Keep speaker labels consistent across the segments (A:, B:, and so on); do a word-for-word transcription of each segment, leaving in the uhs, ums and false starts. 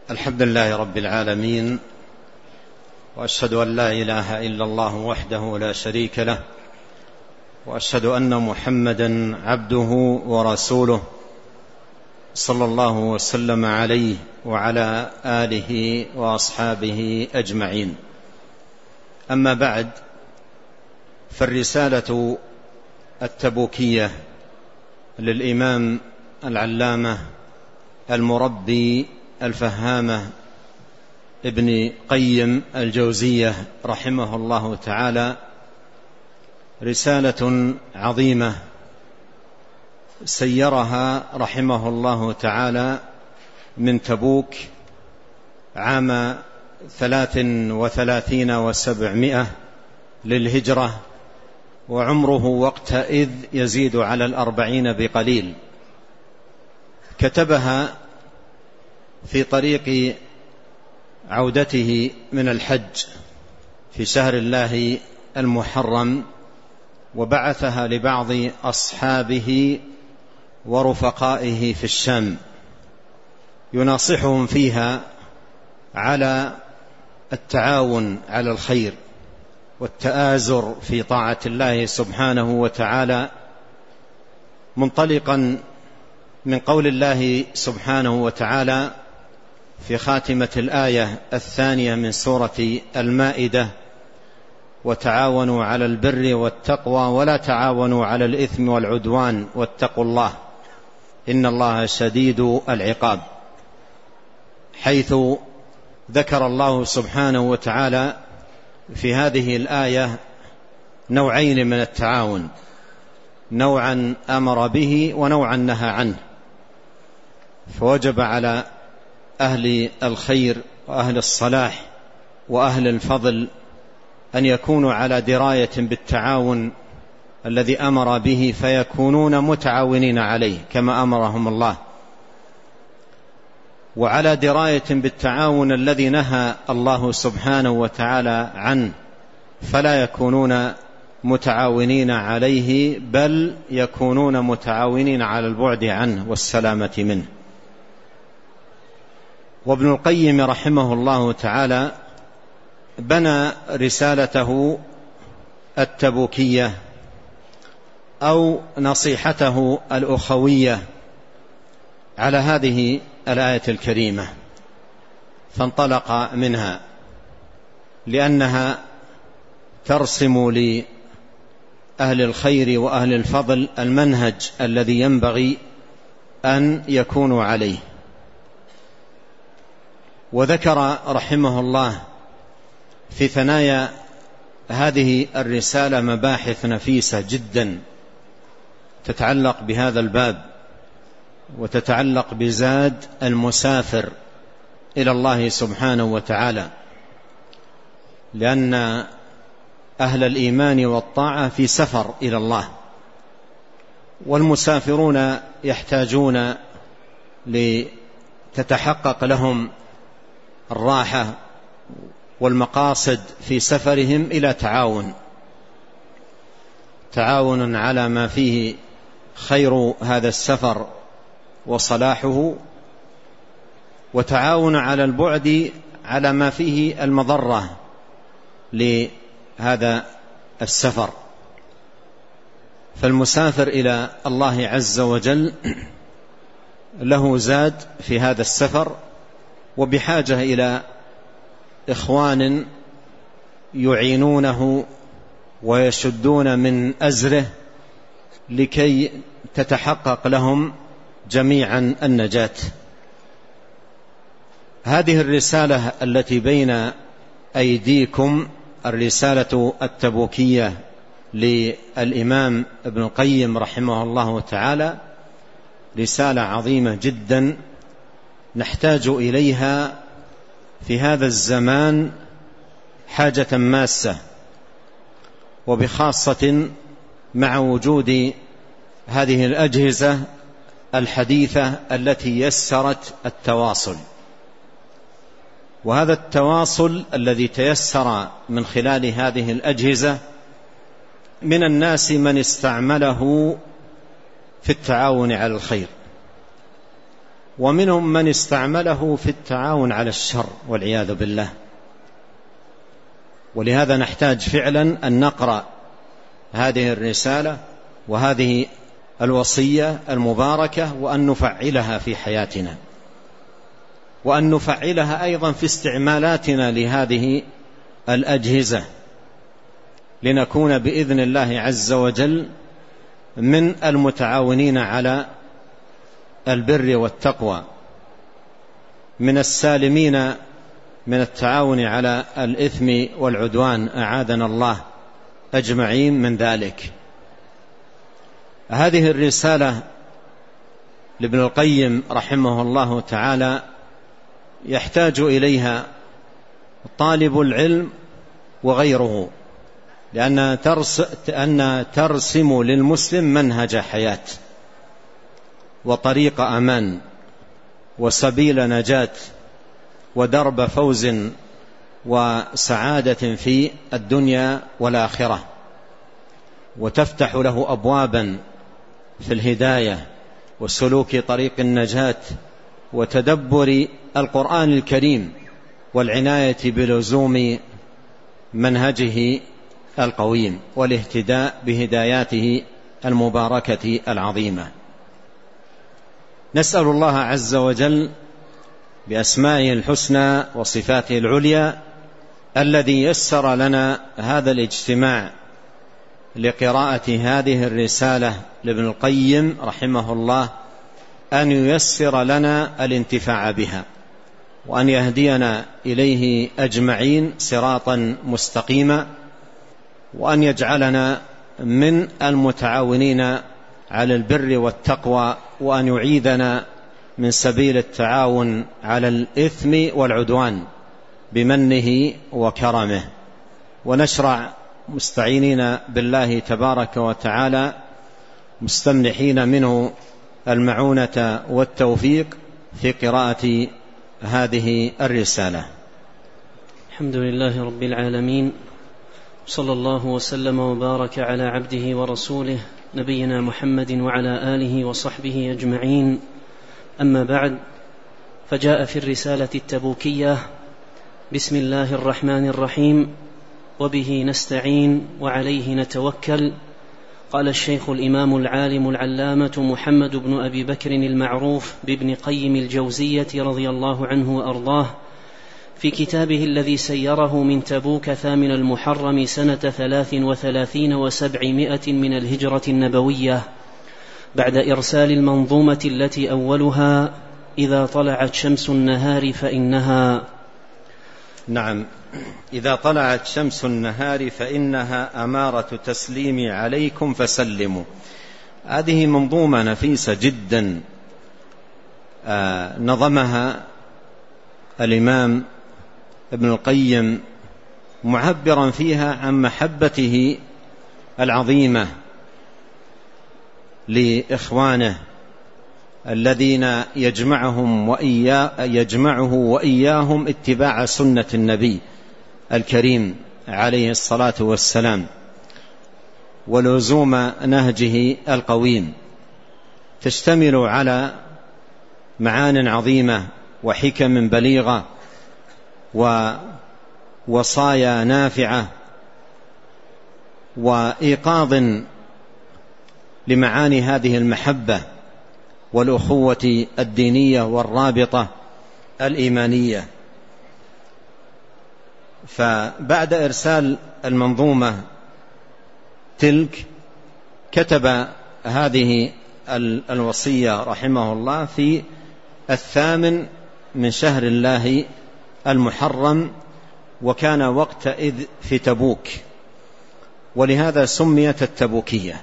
A: الحمد لله رب العالمين، وأشهد أن لا إله إلا الله وحده لا شريك له، وأشهد أن محمدا عبده ورسوله صلى الله وسلم عليه وعلى آله وأصحابه أجمعين. أما بعد، فالرسالة التبوكية للإمام العلامة المربي الفهامة ابن قيم الجوزية رحمه الله تعالى رسالة عظيمة سيرها رحمه الله تعالى من تبوك عام ثلاث وثلاثين وسبعمائة للهجرة، وعمره وقتئذ يزيد على الأربعين بقليل. كتبها في طريق عودته من الحج في شهر الله المحرم، وبعثها لبعض أصحابه ورفقائه في الشام يناصحهم فيها على التعاون على الخير والتآزر في طاعة الله سبحانه وتعالى، منطلقا من قول الله سبحانه وتعالى في خاتمة الآية الثانية من سورة المائدة: وتعاونوا على البر والتقوى ولا تعاونوا على الإثم والعدوان واتقوا الله إن الله شديد العقاب، حيث ذكر الله سبحانه وتعالى في هذه الآية نوعين من التعاون، نوعا أمر به ونوعا نهى عنه. فوجب على أهل الخير وأهل الصلاح وأهل الفضل أن يكونوا على دراية بالتعاون الذي أمر به، فيكونون متعاونين عليه كما أمرهم الله، وعلى دراية بالتعاون الذي نهى الله سبحانه وتعالى عنه، فلا يكونون متعاونين عليه، بل يكونون متعاونين على البعد عنه والسلامة منه. وابن القيم رحمه الله تعالى بنى رسالته التبوكية أو نصيحته الأخوية على هذه الآية الكريمة، فانطلق منها لأنها ترسم لأهل الخير وأهل الفضل المنهج الذي ينبغي أن يكونوا عليه. وذكر رحمه الله في ثنايا هذه الرسالة مباحث نفيسة جدا تتعلق بهذا الباب، وتتعلق بزاد المسافر إلى الله سبحانه وتعالى، لأن أهل الإيمان والطاعة في سفر إلى الله، والمسافرون يحتاجون لتتحقق لهم الراحة والمقاصد في سفرهم إلى تعاون تعاون على ما فيه خير هذا السفر وصلاحه، وتعاون على البعد على ما فيه المضرة لهذا السفر. فالمسافر إلى الله عز وجل له زاد في هذا السفر، وبحاجة إلى إخوان يعينونه ويشدون من أزره لكي تتحقق لهم جميعا النجاة. هذه الرسالة التي بين أيديكم، الرسالة التبوكية للإمام ابن القيم رحمه الله تعالى، رسالة عظيمة جدا نحتاج إليها في هذا الزمان حاجة ماسة، وبخاصة مع وجود هذه الأجهزة الحديثة التي يسرت التواصل. وهذا التواصل الذي تيسر من خلال هذه الأجهزة، من الناس من استعمله في التعاون على الخير، ومنهم من استعمله في التعاون على الشر والعياذ بالله. ولهذا نحتاج فعلا أن نقرأ هذه الرسالة وهذه الوصية المباركة وأن نفعلها في حياتنا، وأن نفعلها أيضا في استعمالاتنا لهذه الأجهزة، لنكون بإذن الله عز وجل من المتعاونين على البر والتقوى، من السالمين من التعاون على الإثم والعدوان، أعاذنا الله أجمعين من ذلك. هذه الرسالة لابن القيم رحمه الله تعالى يحتاج إليها طالب العلم وغيره، لأنها ترسم للمسلم منهج حياة وطريق أمان وسبيل نجاة ودرب فوز وسعادة في الدنيا والآخرة، وتفتح له أبوابا في الهداية وسلوك طريق النجاة وتدبر القرآن الكريم والعناية بلزوم منهجه القويم والاهتداء بهداياته المباركة العظيمة. نسأل الله عز وجل بأسمائه الحسنى وصفاته العليا الذي يسر لنا هذا الاجتماع لقراءة هذه الرسالة لابن القيم رحمه الله أن ييسر لنا الانتفاع بها، وأن يهدينا إليه أجمعين صراطا مستقيما، وأن يجعلنا من المتعاونين على البر والتقوى، وأن يعيذنا من سبيل التعاون على الإثم والعدوان بمنه وكرمه. ونشرع مستعينين بالله تبارك وتعالى مستمنحين منه المعونة والتوفيق في قراءة هذه الرسالة.
B: الحمد لله رب العالمين، صلى الله وسلم وبارك على عبده ورسوله نبينا محمد وعلى آله وصحبه أجمعين. أما بعد، فجاء في الرسالة التبوكية: بسم الله الرحمن الرحيم، وبه نستعين وعليه نتوكل. قال الشيخ الإمام العالم العلامة محمد بن أبي بكر المعروف بابن قيم الجوزية رضي الله عنه وأرضاه في كتابه الذي سيره من تبوك ثامن المحرم سنة ثلاث وثلاثين وسبعمائة من الهجرة النبوية، بعد إرسال المنظومة التي أولها: إذا طلعت شمس النهار فإنها.
A: نعم، إذا طلعت شمس النهار فإنها أمارة تسليمي عليكم فسلموا. هذه منظومة نفيسة جدا آه نظمها الإمام ابن القيم معبرا فيها عن محبته العظيمة لإخوانه الذين يجمعهم وإياه يجمعه وإياهم اتباع سنة النبي الكريم عليه الصلاة والسلام ولزوم نهجه القويم، تشتمل على معان عظيمة وحكم بليغة ووصايا نافعة وإيقاظ لمعاني هذه المحبة والأخوة الدينية والرابطة الإيمانية. فبعد إرسال المنظومة تلك كتب هذه الوصية رحمه الله في الثامن من شهر الله المحرم، وكان وقتئذ في تبوك، ولهذا سميت التبوكية.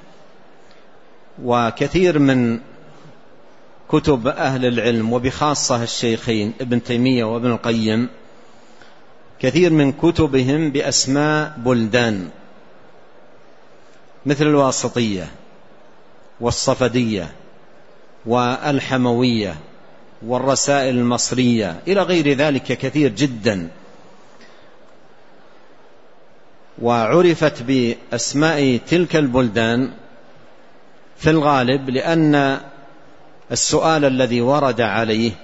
A: وكثير من كتب أهل العلم وبخاصة الشيخين ابن تيمية وابن القيم كثير من كتبهم بأسماء بلدان مثل الواسطية والصفدية والحموية والرسائل المصرية إلى غير ذلك كثير جدا، وعرفت بأسماء تلك البلدان في الغالب لأن السؤال الذي ورد عليه،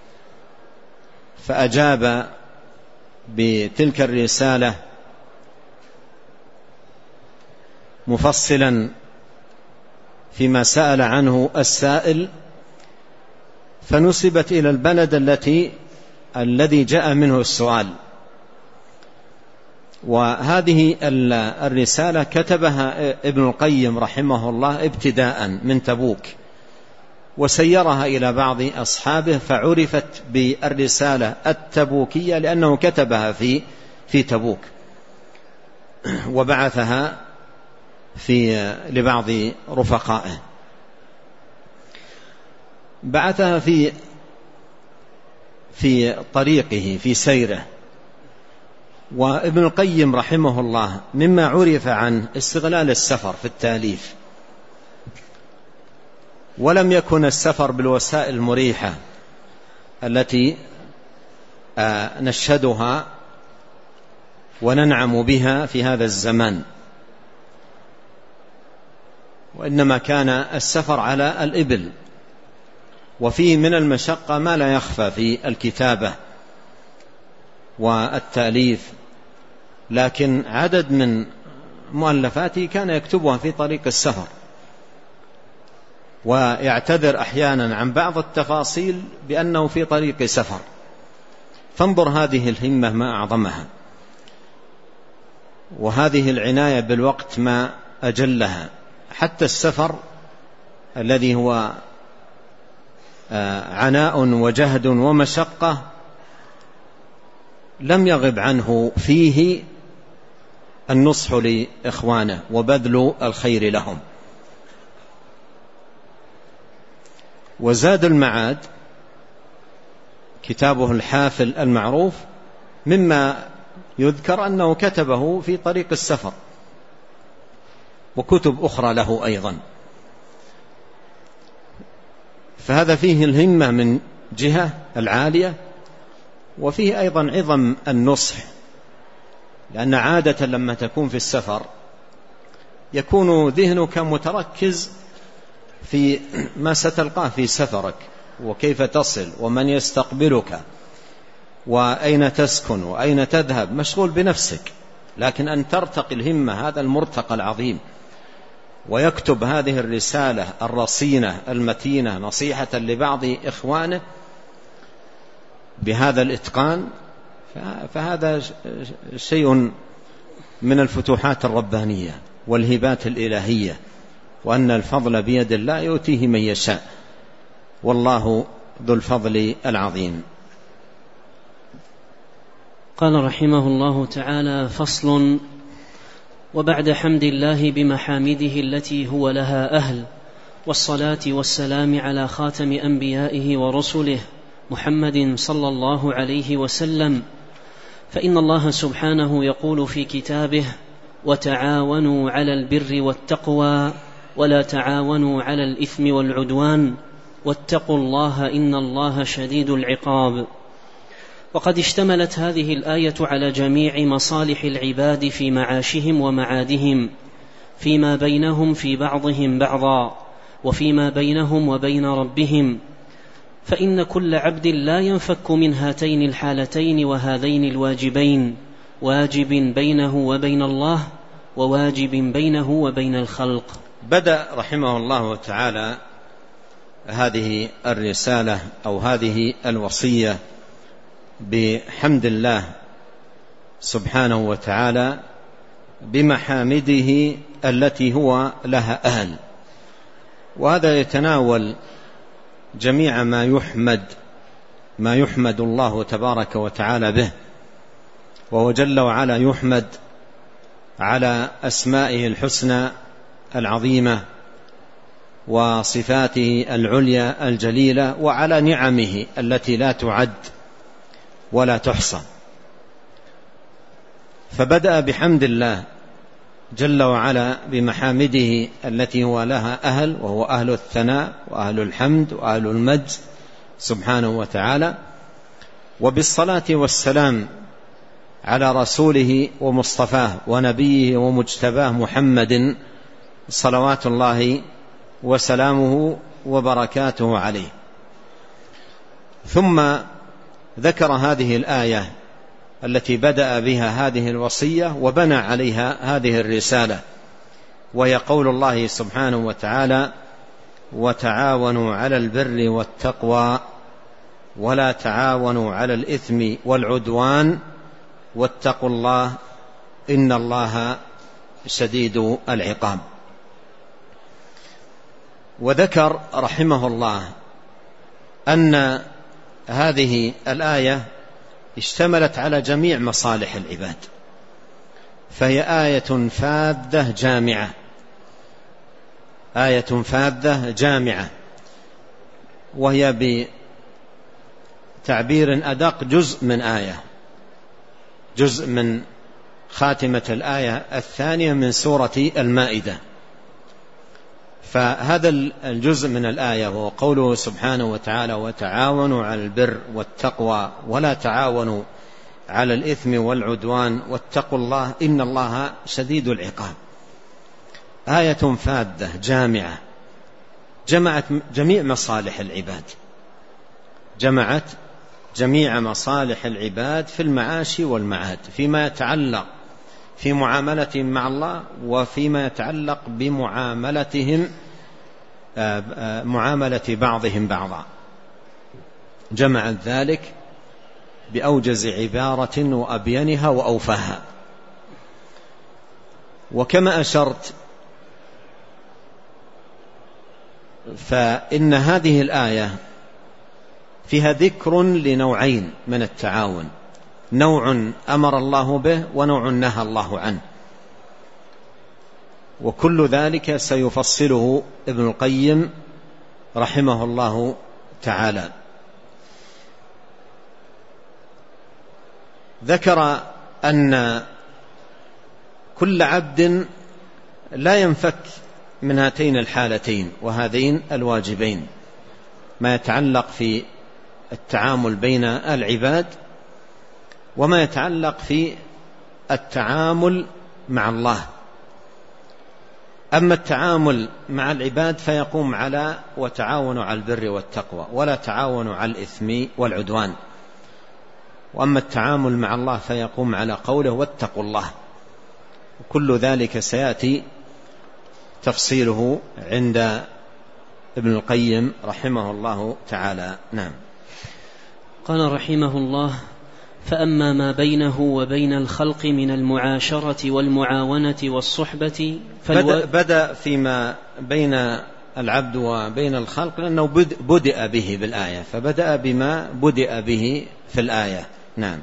A: فأجاب بتلك الرسالة مفصلا فيما سأل عنه السائل، فنسبت إلى البلد التي الذي جاء منه السؤال. وهذه الرسالة كتبها ابن القيم رحمه الله ابتداء من تبوك، وسيرها إلى بعض أصحابه، فعرفت بالرسالة التبوكية لأنه كتبها في في تبوك، وبعثها في لبعض رفقائه، بعثها في في طريقه في سيره. وابن القيم رحمه الله مما عرف عنه استغلال السفر في التأليف، ولم يكن السفر بالوسائل المريحة التي نشهدها وننعم بها في هذا الزمان، وإنما كان السفر على الإبل، وفيه من المشقة ما لا يخفى في الكتابة والتأليف، لكن عدد من مؤلفاته كان يكتبها في طريق السفر، ويعتذر أحيانا عن بعض التفاصيل بأنه في طريق سفر. فانظر هذه الهمة ما أعظمها، وهذه العناية بالوقت ما أجلها. حتى السفر الذي هو عناء وجهد ومشقة لم يغب عنه فيه النصح لإخوانه وبذل الخير لهم. وزاد المعاد كتابه الحافل المعروف مما يذكر أنه كتبه في طريق السفر، وكتب أخرى له أيضا. فهذا فيه الهمة من جهة العالية، وفيه أيضا عظم النصح، لأن عادة لما تكون في السفر يكون ذهنك متركز في ما ستلقاه في سفرك، وكيف تصل، ومن يستقبلك، وأين تسكن، وأين تذهب، مشغول بنفسك. لكن أن ترتقي الهمة هذا المرتقى العظيم، ويكتب هذه الرسالة الرصينة المتينة نصيحة لبعض إخوانه بهذا الإتقان، فهذا شيء من الفتوحات الربانية والهبات الإلهية، وأن الفضل بيد الله يؤتيه من يشاء، والله ذو الفضل العظيم.
B: قال رحمه الله تعالى: فصل: وبعد حمد الله بمحامده التي هو لها أهل، والصلاة والسلام على خاتم أنبيائه ورسله محمد صلى الله عليه وسلم، فإن الله سبحانه يقول في كتابه: وتعاونوا على البر والتقوى ولا تعاونوا على الإثم والعدوان واتقوا الله إن الله شديد العقاب. وقد اشتملت هذه الآية على جميع مصالح العباد في معاشهم ومعادهم، فيما بينهم في بعضهم بعضا، وفيما بينهم وبين ربهم، فإن كل عبد لا ينفك من هاتين الحالتين وهذين الواجبين، واجب بينه وبين الله، وواجب بينه وبين الخلق.
A: بدأ رحمه الله تعالى هذه الرسالة أو هذه الوصية بحمد الله سبحانه وتعالى بمحامده التي هو لها أهل، وهذا يتناول جميع ما يحمد ما يحمد الله تبارك وتعالى به، وهو جل وعلا يحمد على أسمائه الحسنى العظيمة وصفاته العليا الجليلة، وعلى نعمه التي لا تعد ولا تحصى. فبدأ بحمد الله جل وعلا بمحامده التي هو لها أهل، وهو أهل الثناء وأهل الحمد وأهل المجد سبحانه وتعالى، وبالصلاة والسلام على رسوله ومصطفاه ونبيه ومجتباه محمد صلوات الله وسلامه وبركاته عليه. ثم ذكر هذه الآية التي بدأ بها هذه الوصية وبنى عليها هذه الرسالة، وهي قول الله سبحانه وتعالى: وتعاونوا على البر والتقوى ولا تعاونوا على الإثم والعدوان واتقوا الله إن الله شديد العقاب. وذكر رحمه الله أن هذه الآية اشتملت على جميع مصالح العباد، فهي آية فاذة جامعة، آية فاذة جامعة، وهي بتعبير أدق جزء من آية، جزء من خاتمة الآية الثانية من سورة المائدة. فهذا الجزء من الآية هو قوله سبحانه وتعالى: وتعاونوا على البر والتقوى ولا تعاونوا على الإثم والعدوان واتقوا الله إن الله شديد العقاب. آية فاذة جامعة جمعت جميع مصالح العباد، جمعت جميع مصالح العباد في المعاش والمعاد، فيما يتعلق في معاملتهم مع الله وفيما يتعلق بمعاملتهم معاملة بعضهم بعضا. جمعت ذلك بأوجز عبارة وأبينها وأوفاها. وكما أشرت فإن هذه الآية فيها ذكر لنوعين من التعاون، نوع أمر الله به ونوع نهى الله عنه، وكل ذلك سيفصله ابن القيم رحمه الله تعالى. ذكر أن كل عبد لا ينفك من هاتين الحالتين وهذين الواجبين، ما يتعلق في التعامل بين العباد وما يتعلق في التعامل مع الله. أما التعامل مع العباد فيقوم على وتعاونوا على البر والتقوى ولا تعاونوا على الإثم والعدوان، وأما التعامل مع الله فيقوم على قوله واتقوا الله. كل ذلك سيأتي تفصيله عند ابن القيم رحمه الله تعالى. نعم.
B: قال رحمه الله: فأما ما بينه وبين الخلق من المعاشرة والمعاونة والصحبة
A: فالو... بدأ فيما بين العبد وبين الخلق لأنه بدأ به بالآية، فبدأ بما بدأ به في الآية. نعم.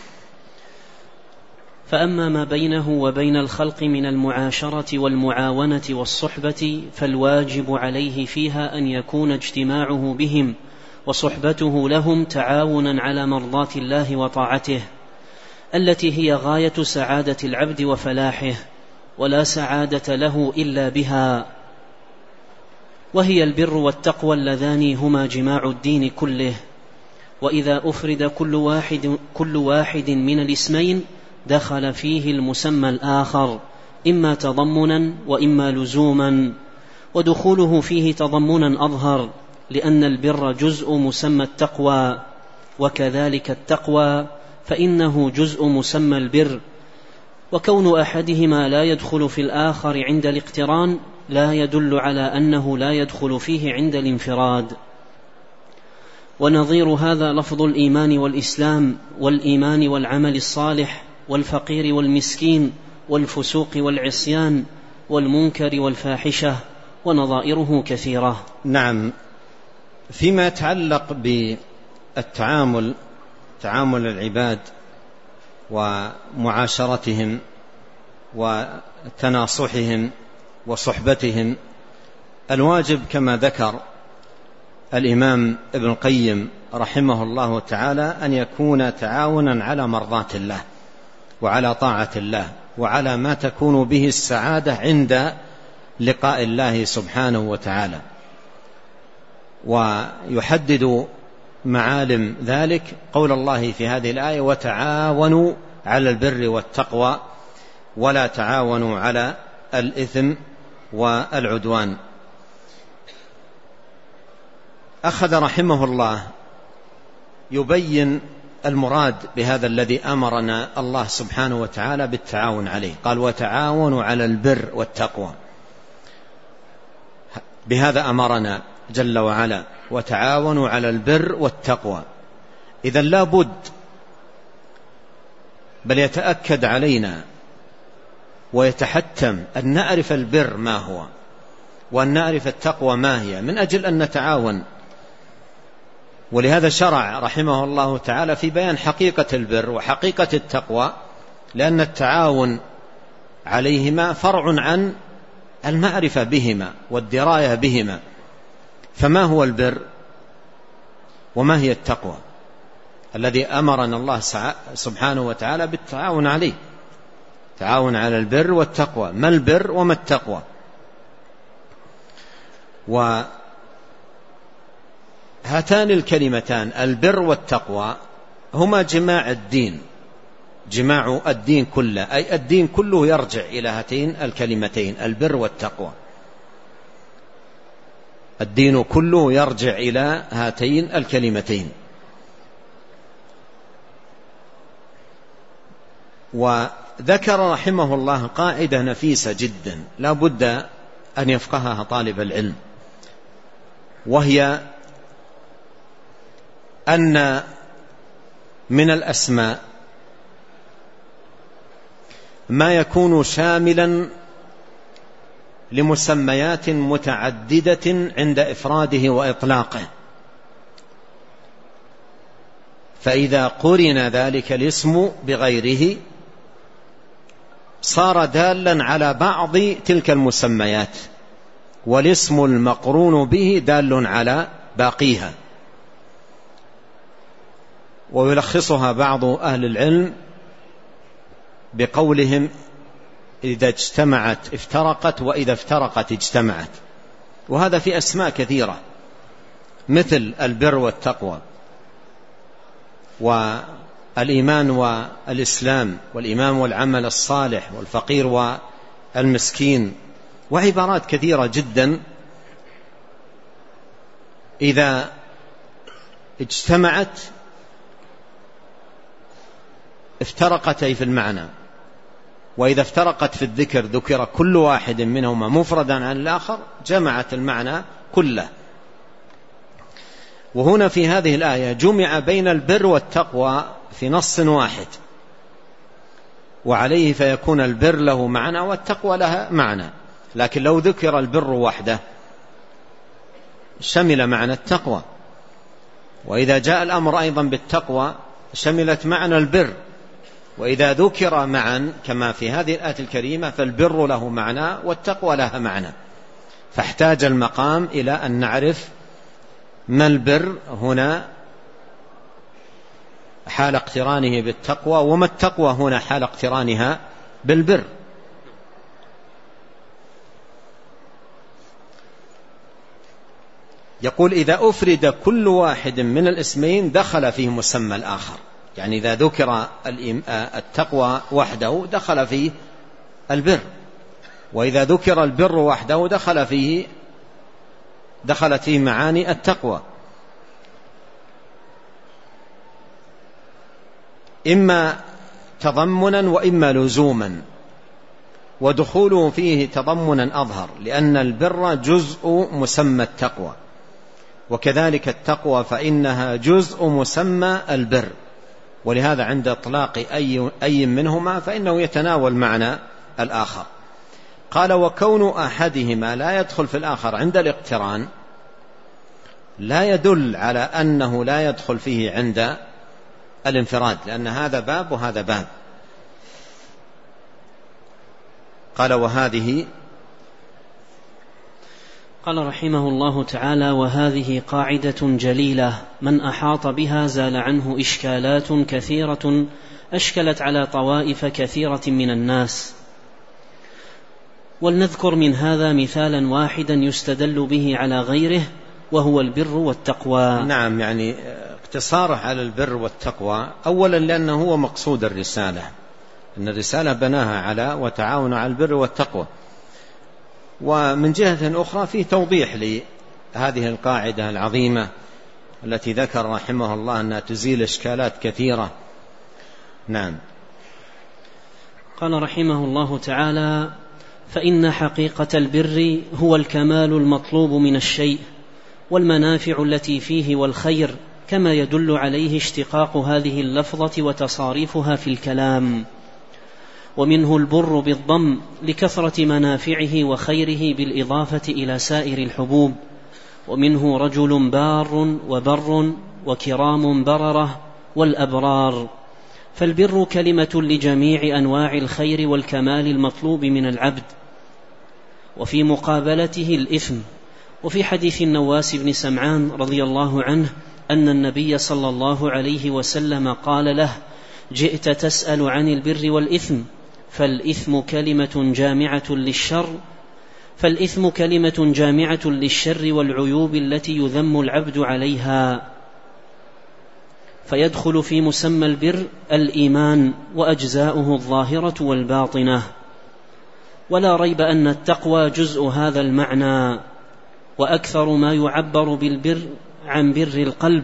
B: فأما ما بينه وبين الخلق من المعاشرة والمعاونة والصحبة فالواجب عليه فيها أن يكون اجتماعه بهم وصحبته لهم تعاونا على مرضاة الله وطاعته، التي هي غاية سعادة العبد وفلاحه، ولا سعادة له إلا بها، وهي البر والتقوى اللذان هما جماع الدين كله. وإذا أفرد كل واحد, كل واحد من الاسمين دخل فيه المسمى الآخر، إما تضمنا وإما لزوما، ودخوله فيه تضمنا أظهر، لأن البر جزء مسمى التقوى، وكذلك التقوى فإنه جزء مسمى البر، وكون أحدهما لا يدخل في الآخر عند الاقتران لا يدل على أنه لا يدخل فيه عند الانفراد. ونظير هذا لفظ الإيمان والإسلام والإيمان والعمل الصالح والفقير والمسكين والفسوق والعصيان والمنكر والفاحشة، ونظائره كثيرة.
A: نعم. فيما يتعلق بالتعامل تعامل العباد ومعاشرتهم وتناصحهم وصحبتهم، الواجب كما ذكر الإمام ابن القيم رحمه الله تعالى أن يكون تعاونا على مرضاة الله وعلى طاعة الله وعلى ما تكون به السعادة عند لقاء الله سبحانه وتعالى. ويحدد معالم ذلك قول الله في هذه الآية: وتعاونوا على البر والتقوى ولا تعاونوا على الإثم والعدوان. أخذ رحمه الله يبين المراد بهذا الذي أمرنا الله سبحانه وتعالى بالتعاون عليه. قال وتعاونوا على البر والتقوى، بهذا أمرنا جل وعلا، وتعاونوا على البر والتقوى. إذن لا بد بل يتأكد علينا ويتحتم أن نعرف البر ما هو، وأن نعرف التقوى ما هي، من أجل أن نتعاون. ولهذا شرع رحمه الله تعالى في بيان حقيقة البر وحقيقة التقوى، لأن التعاون عليهما فرع عن المعرفة بهما والدراية بهما. فما هو البر وما هي التقوى الذي أمرنا الله سبحانه وتعالى بالتعاون عليه؟ تعاون على البر والتقوى. ما البر وما التقوى؟ وهاتان الكلمتان البر والتقوى هما جماع الدين، جماع الدين كله، أي الدين كله يرجع إلى هاتين الكلمتين البر والتقوى. الدين كله يرجع إلى هاتين الكلمتين. وذكر رحمه الله قاعدة نفيسة جدا لا بد أن يفقهها طالب العلم، وهي أن من الأسماء ما يكون شاملا لمسميات متعددة عند إفراده وإطلاقه، فإذا قرن ذلك الاسم بغيره صار دالا على بعض تلك المسميات، والاسم المقرون به دال على باقيها. ويلخصها بعض أهل العلم بقولهم إذا اجتمعت افترقت، وإذا افترقت اجتمعت. وهذا في أسماء كثيرة مثل البر والتقوى والإيمان والإسلام والإيمان والعمل الصالح والفقير والمسكين، وعبارات كثيرة جدا إذا اجتمعت افترقت أي في المعنى، وإذا افترقت في الذكر ذكر كل واحد منهما مفردا عن الآخر جمعت المعنى كله. وهنا في هذه الآية جمع بين البر والتقوى في نص واحد، وعليه فيكون البر له معنى والتقوى لها معنى. لكن لو ذكر البر وحده شمل معنى التقوى، وإذا جاء الأمر أيضا بالتقوى شملت معنى البر، وإذا ذكر معا كما في هذه الآية الكريمة فالبر له معنى والتقوى لها معنى. فاحتاج المقام إلى أن نعرف ما البر هنا حال اقترانه بالتقوى، وما التقوى هنا حال اقترانها بالبر. يقول إذا أفرد كل واحد من الاسمين دخل فيه مسمى الآخر، يعني إذا ذكر التقوى وحده دخل فيه البر، وإذا ذكر البر وحده دخل فيه دخلت فيه معاني التقوى، إما تضمنا وإما لزوما، ودخوله فيه تضمنا أظهر لأن البر جزء مسمى التقوى، وكذلك التقوى فإنها جزء مسمى البر، ولهذا عند إطلاق أي, أي منهما فإنه يتناول معنى الآخر. قال وكون أحدهما لا يدخل في الآخر عند الاقتران لا يدل على أنه لا يدخل فيه عند الانفراد، لأن هذا باب وهذا باب. قال وهذه
B: قال رحمه الله تعالى وهذه قاعدة جليلة من أحاط بها زال عنه إشكالات كثيرة أشكلت على طوائف كثيرة من الناس. ولنذكر من هذا مثالا واحدا يستدل به على غيره وهو البر والتقوى.
A: نعم، يعني اقتصاره على البر والتقوى أولا لأنه هو مقصود الرسالة، أن الرسالة بناها على وتعاون على البر والتقوى. ومن جهة أخرى فيه توضيح هذه القاعدة العظيمة التي ذكر رحمه الله أنها تزيل إشكالات كثيرة. نعم.
B: قال رحمه الله تعالى: فإن حقيقة البر هو الكمال المطلوب من الشيء والمنافع التي فيه والخير، كما يدل عليه اشتقاق هذه اللفظة وتصاريفها في الكلام. ومنه البر بالضم لكثرة منافعه وخيره بالإضافة إلى سائر الحبوب. ومنه رجل بار وبر وكرام بررة والأبرار. فالبر كلمة لجميع أنواع الخير والكمال المطلوب من العبد، وفي مقابلته الإثم. وفي حديث النواس بن سمعان رضي الله عنه أن النبي صلى الله عليه وسلم قال له: جئت تسأل عن البر والإثم، فالإثم كلمة جامعة للشر فالإثم كلمة جامعة للشر والعيوب التي يذم العبد عليها، فيدخل في مسمى البر الإيمان وأجزاؤه الظاهرة والباطنة. ولا ريب أن التقوى جزء هذا المعنى، وأكثر ما يعبر بالبر عن بر القلب،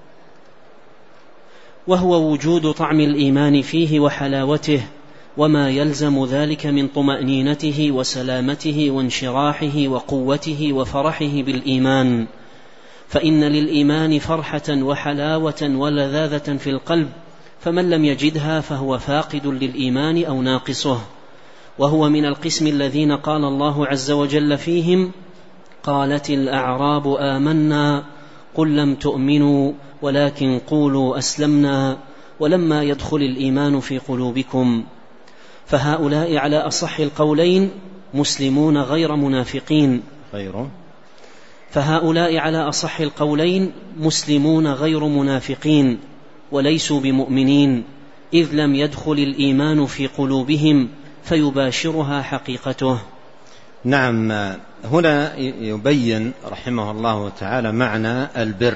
B: وهو وجود طعم الإيمان فيه وحلاوته، وما يلزم ذلك من طمأنينته وسلامته وانشراحه وقوته وفرحه بالإيمان. فإن للإيمان فرحة وحلاوة ولذاذة في القلب، فمن لم يجدها فهو فاقد للإيمان أو ناقصه. وهو من القسم الذين قال الله عز وجل فيهم: قالت الأعراب آمنا قل لم تؤمنوا ولكن قولوا أسلمنا ولما يدخل الإيمان في قلوبكم. فهؤلاء على أصح القولين مسلمون غير منافقين
A: غير
B: فهؤلاء على أصح القولين مسلمون غير منافقين وليسوا بمؤمنين، إذ لم يدخل الإيمان في قلوبهم فيباشرها حقيقته.
A: نعم. هنا يبين رحمه الله تعالى معنى البر،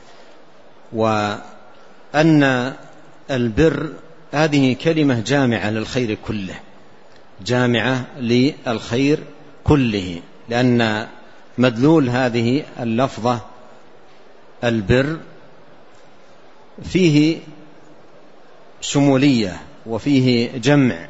A: وأن البر هذه كلمة جامعة للخير كله، جامعة للخير كله، لأن مدلول هذه اللفظة البر فيه شمولية وفيه جمع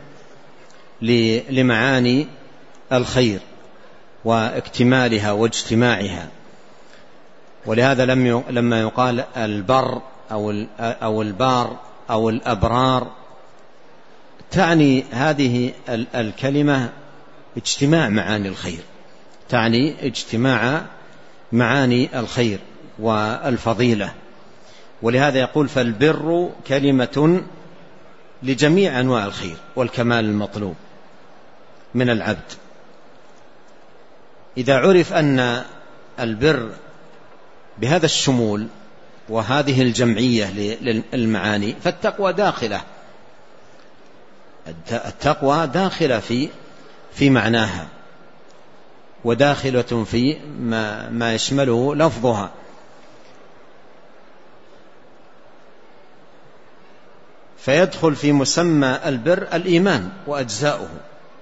A: لمعاني الخير واكتمالها واجتماعها. ولهذا لما يقال البر أو البار أو الأبرار، تعني هذه الكلمة اجتماع معاني الخير، تعني اجتماع معاني الخير والفضيلة. ولهذا يقول: فالبر كلمة لجميع أنواع الخير والكمال المطلوب من العبد. إذا عرف أن البر بهذا الشمول وهذه الجمعية للمعاني، فالتقوى داخلة التقوى داخلة في في معناها، وداخلة في ما, ما يشمله لفظها. فيدخل في مسمى البر الإيمان وأجزاؤه،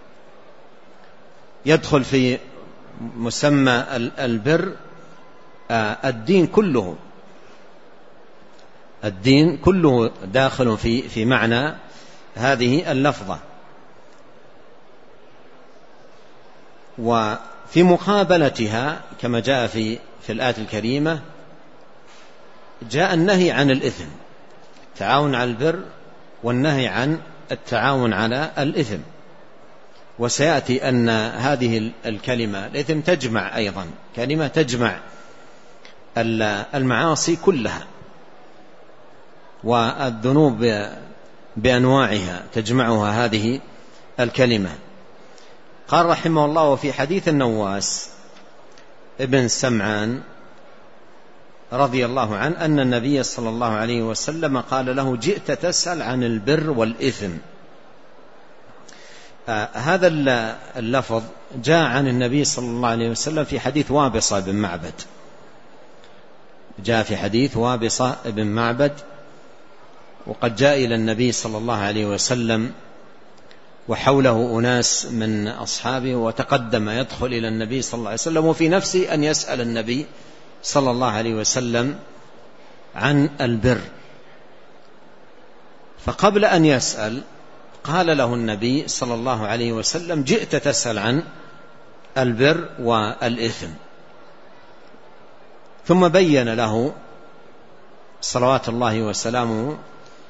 A: يدخل في مسمى البر الدين كله، الدين كله داخل في في معنى هذه اللفظة. وفي مقابلتها كما جاء في في الآية الكريمة جاء النهي عن الإثم، التعاون على البر والنهي عن التعاون على الإثم. وسيأتي أن هذه الكلمة الإثم تجمع أيضا، كلمة تجمع المعاصي كلها والذنوب بأنواعها، تجمعها هذه الكلمة. قال رحمه الله: وفي حديث النواس ابن سمعان رضي الله عنه أن النبي صلى الله عليه وسلم قال له: جئت تسأل عن البر والإثم. آه هذا اللفظ جاء عن النبي صلى الله عليه وسلم في حديث وابصة بن معبد، جاء في حديث وابصة بن معبد، وقد جاء إلى النبي صلى الله عليه وسلم وحوله أناس من أصحابه، وتقدم يدخل إلى النبي صلى الله عليه وسلم، وفي نفسه أن يسأل النبي صلى الله عليه وسلم عن البر. فقبل أن يسأل قال له النبي صلى الله عليه وسلم: جئت تسأل عن البر والإثم. ثم بين له صلوات الله وسلامه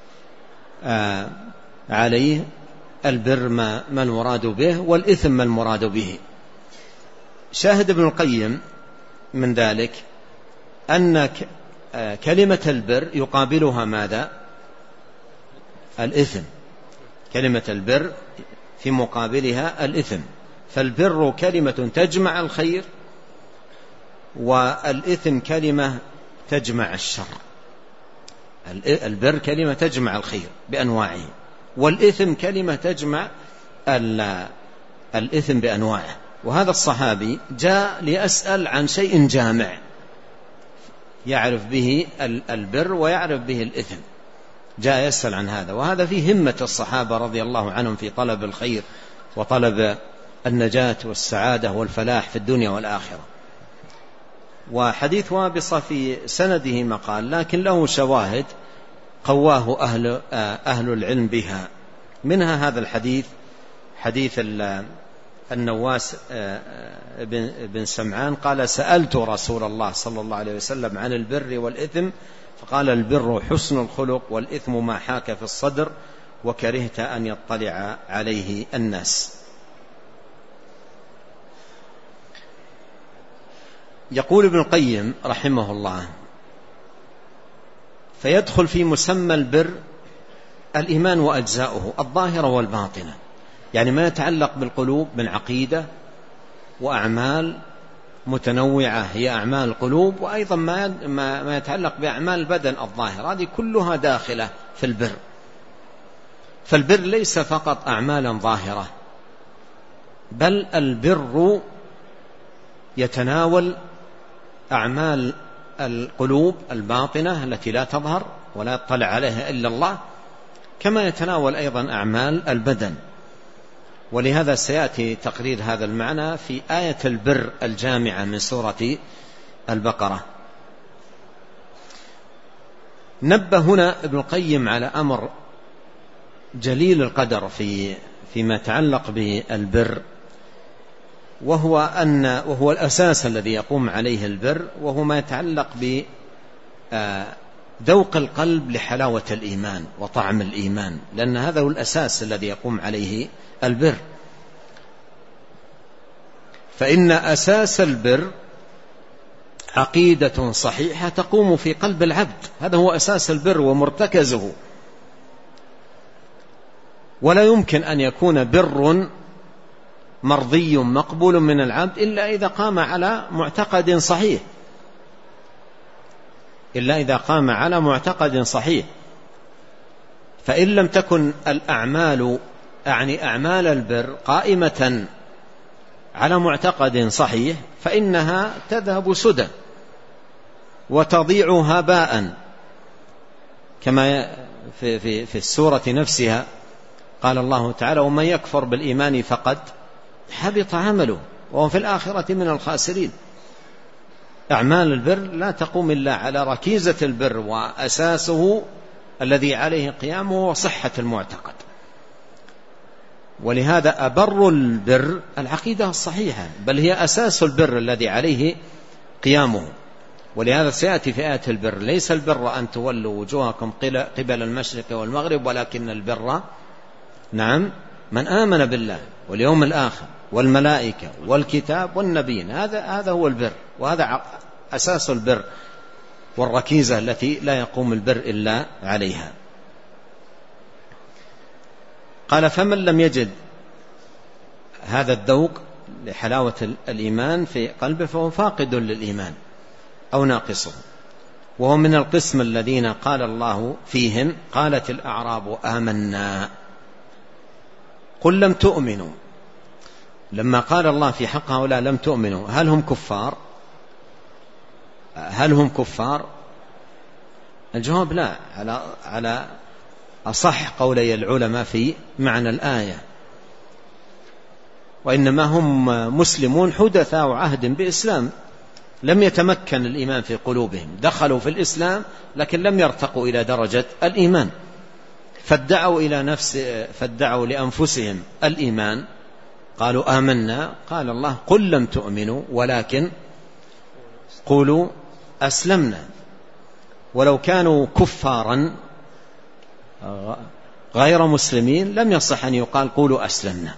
A: عليه البر ما المراد به، والإثم ما المراد به. شاهد ابن القيم من ذلك أن كلمة البر يقابلها ماذا؟ الإثم. كلمة البر في مقابلها الإثم، فالبر كلمة تجمع الخير، والإثم كلمة تجمع الشر. البر كلمة تجمع الخير بأنواعه، والإثم كلمة تجمع الإثم بأنواعه. وهذا الصحابي جاء ليسأل عن شيء جامع يعرف به البر ويعرف به الإثم، جاء يسأل عن هذا. وهذا فيه همة الصحابة رضي الله عنهم في طلب الخير وطلب النجاة والسعادة والفلاح في الدنيا والآخرة. وحديث وابصة في سنده مقال، لكن له شواهد قواه أهل, أهل العلم بها. منها هذا الحديث، حديث النواس بن سمعان قال: سألت رسول الله صلى الله عليه وسلم عن البر والإثم فقال: البر حسن الخلق، والإثم ما حاك في الصدر وكرهت أن يطلع عليه الناس. يقول ابن القيم رحمه الله: فيدخل في مسمى البر الإيمان وأجزاؤه الظاهرة والباطنة، يعني ما يتعلق بالقلوب من عقيدة وأعمال متنوعة هي أعمال القلوب، وأيضا ما يتعلق بأعمال البدن الظاهرة، هذه كلها داخلة في البر. فالبر ليس فقط أعمالا ظاهرة، بل البر يتناول أعمال القلوب الباطنة التي لا تظهر ولا يطلع عليها إلا الله، كما يتناول أيضا أعمال البدن. ولهذا سيأتي تقرير هذا المعنى في آية البر الجامعة من سورة البقرة. نبه هنا ابن القيم على أمر جليل القدر في فيما يتعلق بالبر، وهو أن وهو الأساس الذي يقوم عليه البر، وهو ما يتعلق بذوق القلب لحلاوة الإيمان وطعم الإيمان، لأن هذا هو الأساس الذي يقوم عليه البر. فإن أساس البر عقيدة صحيحة تقوم في قلب العبد، هذا هو أساس البر ومرتكزه. ولا يمكن أن يكون بر مرضي مقبول من العبد إلا إذا قام على معتقد صحيح، إلا إذا قام على معتقد صحيح. فإن لم تكن الأعمال يعني أعمال البر قائمة على معتقد صحيح فإنها تذهب سدى وتضيع هباء، كما في, في, في السورة نفسها قال الله تعالى: ومن يكفر بالإيمان فقد حبط عمله وهو في الآخرة من الخاسرين. أعمال البر لا تقوم إلا على ركيزة البر، وأساسه الذي عليه قيامه وصحة المعتقد. ولهذا أبر البر العقيدة الصحيحة، بل هي أساس البر الذي عليه قيامه. ولهذا سيأتي في آية البر: ليس البر أن تولوا وجوهكم قبل المشرق والمغرب ولكن البر نعم من آمن بالله واليوم الآخر والملائكة والكتاب والنبيين. هذا هذا هو البر، وهذا أساس البر والركيزة التي لا يقوم البر إلا عليها. قال: فمن لم يجد هذا الذوق لحلاوة الإيمان في قلبه فهو فاقد للإيمان أو ناقصه. وهو من القسم الذين قال الله فيهم: قالت الأعراب آمنا قل لم تؤمنوا. لما قال الله في حق هؤلاء لم تؤمنوا، هل هم كفار؟ هل هم كفار؟ الجواب لا، على على أصح قولي العلماء في معنى الآية. وإنما هم مسلمون حدثاء عهد بإسلام، لم يتمكن الإيمان في قلوبهم، دخلوا في الإسلام لكن لم يرتقوا إلى درجة الإيمان، فادعوا إلى نفس فادعوا لأنفسهم الإيمان، قالوا آمنا. قال الله: قل لم تؤمنوا ولكن قولوا أسلمنا. ولو كانوا كفارا غير مسلمين لم يصح أن يقال قولوا أسلمنا.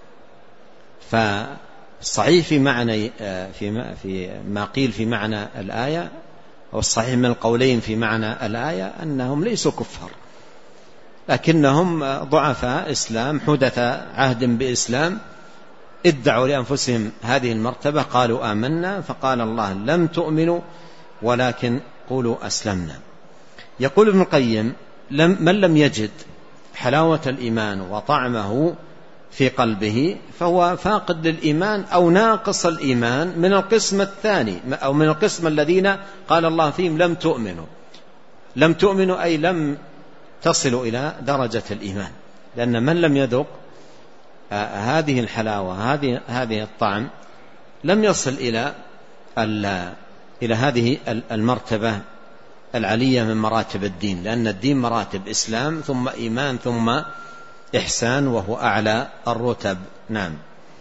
A: فالصحيح في معنى في في ما قيل في معنى الآية، أو الصحيح من القولين في معنى الآية، أنهم ليسوا كفار لكنهم ضعفاء إسلام، حدث عهد بإسلام، ادعوا لأنفسهم هذه المرتبة، قالوا آمنا. فقال الله: لم تؤمنوا ولكن قولوا أسلمنا. يقول ابن القيم: لم من لم يجد حلاوة الإيمان وطعمه في قلبه فهو فاقد للإيمان أو ناقص الإيمان من القسم الثاني، أو من القسم الذين قال الله فيهم لم تؤمنوا. لم تؤمنوا أي لم تصلوا إلى درجة الإيمان، لأن من لم يذق هذه الحلاوة هذه هذه الطعم لم يصل إلى إلى هذه المرتبة العلية من مراتب الدين، لأن الدين مراتب: إسلام ثم إيمان ثم إحسان، وهو أعلى الرتب. نعم.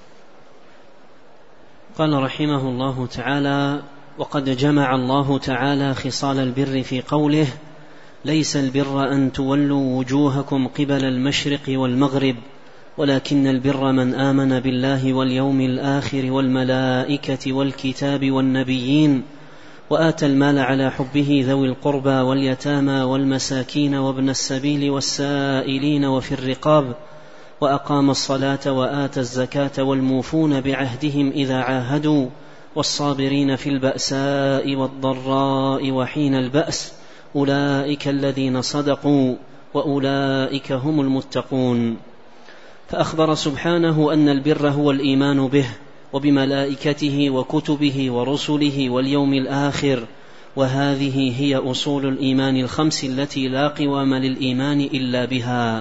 B: قال رحمه الله تعالى: وقد جمع الله تعالى خصال البر في قوله: ليس البر أن تولوا وجوهكم قبل المشرق والمغرب ولكن البر من آمن بالله واليوم الآخر والملائكة والكتاب والنبيين وآتى المال على حبه ذوي القربى واليتامى والمساكين وابن السبيل والسائلين وفي الرقاب وأقام الصلاة وآتى الزكاة والموفون بعهدهم إذا عاهدوا والصابرين في البأساء والضراء وحين البأس أولئك الذين صدقوا وأولئك هم المتقون. فأخبر سبحانه أن البر هو الإيمان به وبملائكته وكتبه ورسله واليوم الآخر، وهذه هي أصول الإيمان الخمس التي لا قوام للإيمان إلا بها،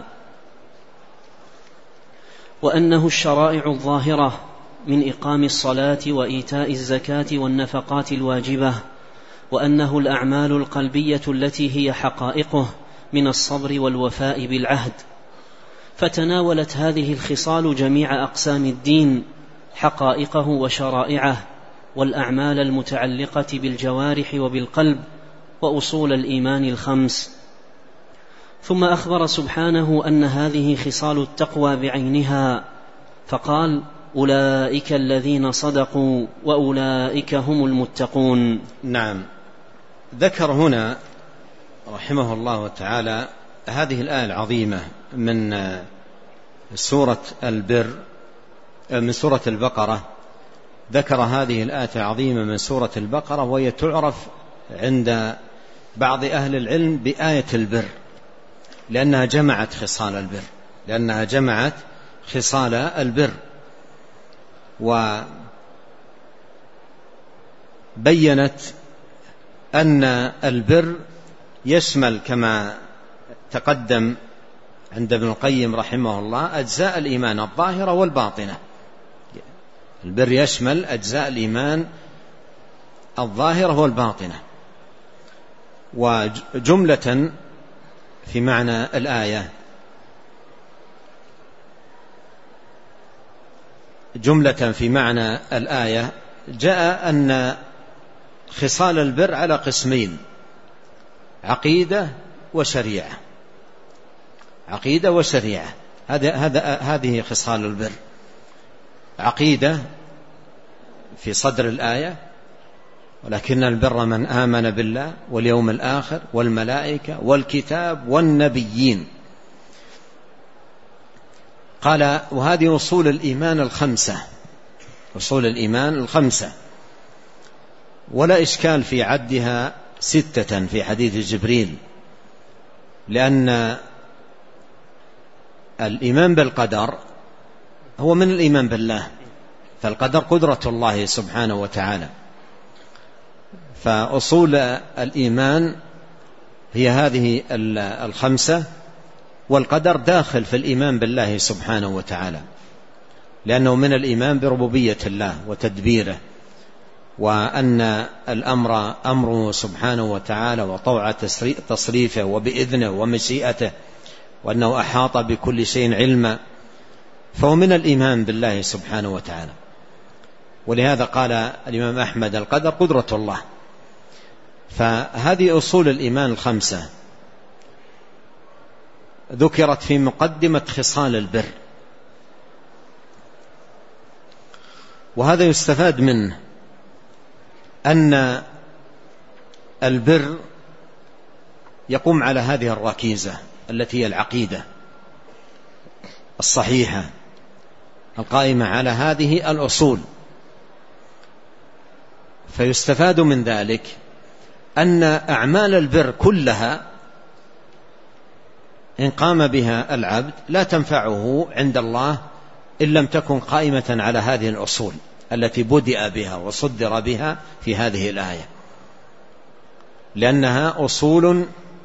B: وأنه الشرائع الظاهرة من إقام الصلاة وإيتاء الزكاة والنفقات الواجبة، وأنه الأعمال القلبية التي هي حقائقه من الصبر والوفاء بالعهد. فتناولت هذه الخصال جميع أقسام الدين، حقائقه وشرائعه، والأعمال المتعلقة بالجوارح وبالقلب، وأصول الإيمان الخمس. ثم أخبر سبحانه أن هذه خصال التقوى بعينها، فقال: أولئك الذين صدقوا وأولئك هم المتقون.
A: نعم. ذكر هنا رحمه الله تعالى هذه الآية العظيمة من سورة البر من سورة البقرة. ذكر هذه الآية العظيمة من سورة البقرة، وهي تعرف عند بعض أهل العلم بآية البر، لأنها جمعت خصال البر لأنها جمعت خصال البر وبينت أن البر يشمل كما تقدم عند ابن القيم رحمه الله أجزاء الإيمان الظاهرة والباطنة. البر يشمل أجزاء الإيمان الظاهرة والباطنة. وجملة في معنى الآية جملة في معنى الآية جاء أن خصال البر على قسمين: عقيدة وشريعة. عقيدة وشريعة، هذا هذا هذه خصال البر. عقيدة في صدر الآية: ولكن البر من آمن بالله واليوم الآخر والملائكة والكتاب والنبيين. قال: وهذه أصول الإيمان الخمسة، أصول الإيمان الخمسة، ولا إشكال في عدها ستة في حديث جبريل، لأن الإيمان بالقدر هو من الإيمان بالله، فالقدر قدرة الله سبحانه وتعالى. فأصول الإيمان هي هذه الخمسة، والقدر داخل في الإيمان بالله سبحانه وتعالى، لأنه من الإيمان بربوبية الله وتدبيره، وأن الأمر أمره سبحانه وتعالى وطوع تصريفه وبإذنه ومشيئته، وأنه أحاط بكل شيء علما، فهو من الإيمان بالله سبحانه وتعالى. ولهذا قال الإمام أحمد: القدر قدرة الله. فهذه أصول الإيمان الخمسة ذكرت في مقدمة خصال البر، وهذا يستفاد منه أن البر يقوم على هذه الركيزة التي هي العقيدة الصحيحة القائمة على هذه الأصول. فيستفاد من ذلك أن أعمال البر كلها إن قام بها العبد لا تنفعه عند الله إن لم تكن قائمة على هذه الأصول التي بدأ بها وصدر بها في هذه الآية، لأنها أصول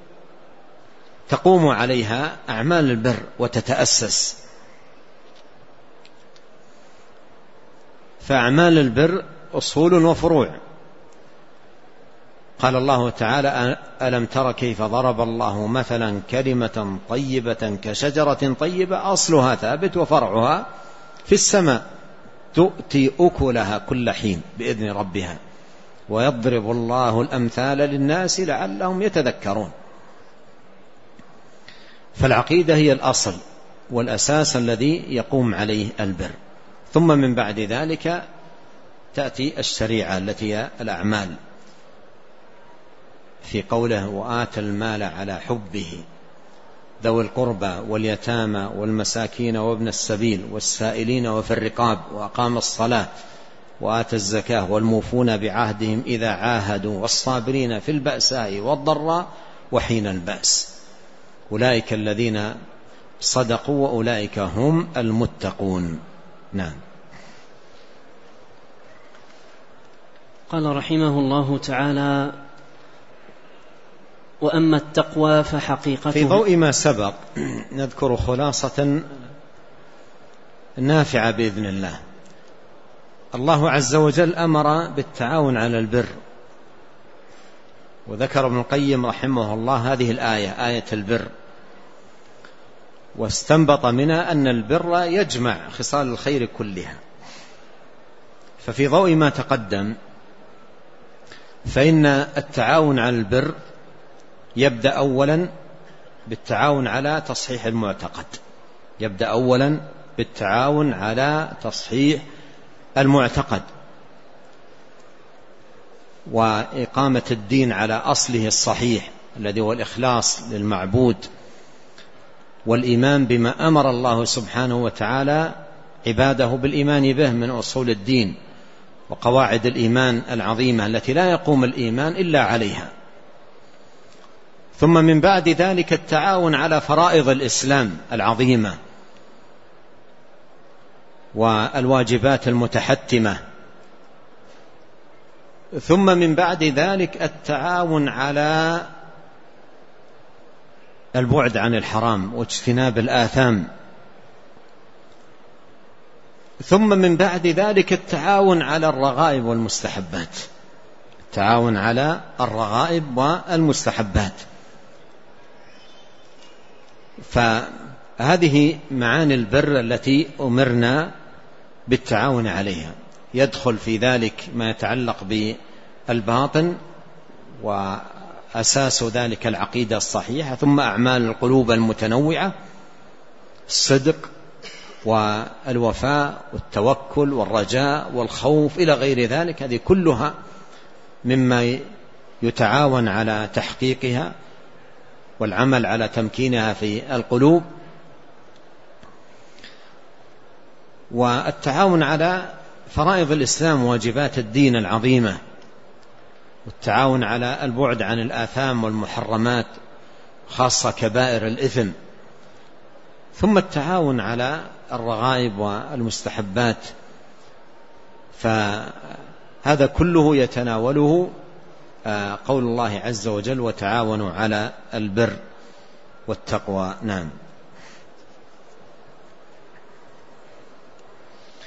A: تقوم عليها أعمال البر وتتأسس. فأعمال البر أصول وفروع. قال الله تعالى: ألم تر كيف ضرب الله مثلا كلمة طيبة كشجرة طيبة أصلها ثابت وفرعها في السماء تؤتي أكلها كل حين بإذن ربها ويضرب الله الأمثال للناس لعلهم يتذكرون. فالعقيدة هي الأصل والأساس الذي يقوم عليه البر، ثم من بعد ذلك تأتي الشريعة التي هي الأعمال، في قوله: وآتى المال على حبه ذوي القربى واليتامى والمساكين وابن السبيل والسائلين وفي الرقاب وأقام الصلاة وآتى الزكاة والموفون بعهدهم إذا عاهدوا والصابرين في البأساء والضراء وحين البأس أولئك الذين صدقوا وأولئك هم المتقون. نعم.
B: قال رحمه الله تعالى: وأما التقوى فحقيقته.
A: في ضوء ما سبق نذكر خلاصة نافعة بإذن الله. الله عز وجل أمر بالتعاون على البر، وذكر ابن القيم رحمه الله هذه الآية، آية البر، واستنبط منها أن البر يجمع خصال الخير كلها. ففي ضوء ما تقدم فإن التعاون على البر يبدأ أولا بالتعاون على تصحيح المعتقد، يبدأ أولا بالتعاون على تصحيح المعتقد وإقامة الدين على أصله الصحيح الذي هو الإخلاص للمعبود والإيمان بما أمر الله سبحانه وتعالى عباده بالإيمان به من أصول الدين وقواعد الإيمان العظيمة التي لا يقوم الإيمان إلا عليها. ثم من بعد ذلك التعاون على فرائض الإسلام العظيمة والواجبات المتحتمة. ثم من بعد ذلك التعاون على البعد عن الحرام واجتناب الآثام. ثم من بعد ذلك التعاون على الرغائب والمستحبات، التعاون على الرغائب والمستحبات. فهذه معاني البر التي أمرنا بالتعاون عليها. يدخل في ذلك ما يتعلق بالباطن وأساس ذلك العقيدة الصحيحة، ثم أعمال القلوب المتنوعة، الصدق والوفاء والتوكل والرجاء والخوف إلى غير ذلك. هذه كلها مما يتعاون على تحقيقها والعمل على تمكينها في القلوب. والتعاون على فرائض الإسلام وواجبات الدين العظيمة، والتعاون على البعد عن الآثام والمحرمات خاصة كبائر الإثم. ثم التعاون على الرغائب والمستحبات. فهذا كله يتناوله قول الله عز وجل: وتعاونوا على البر والتقوى. نعم.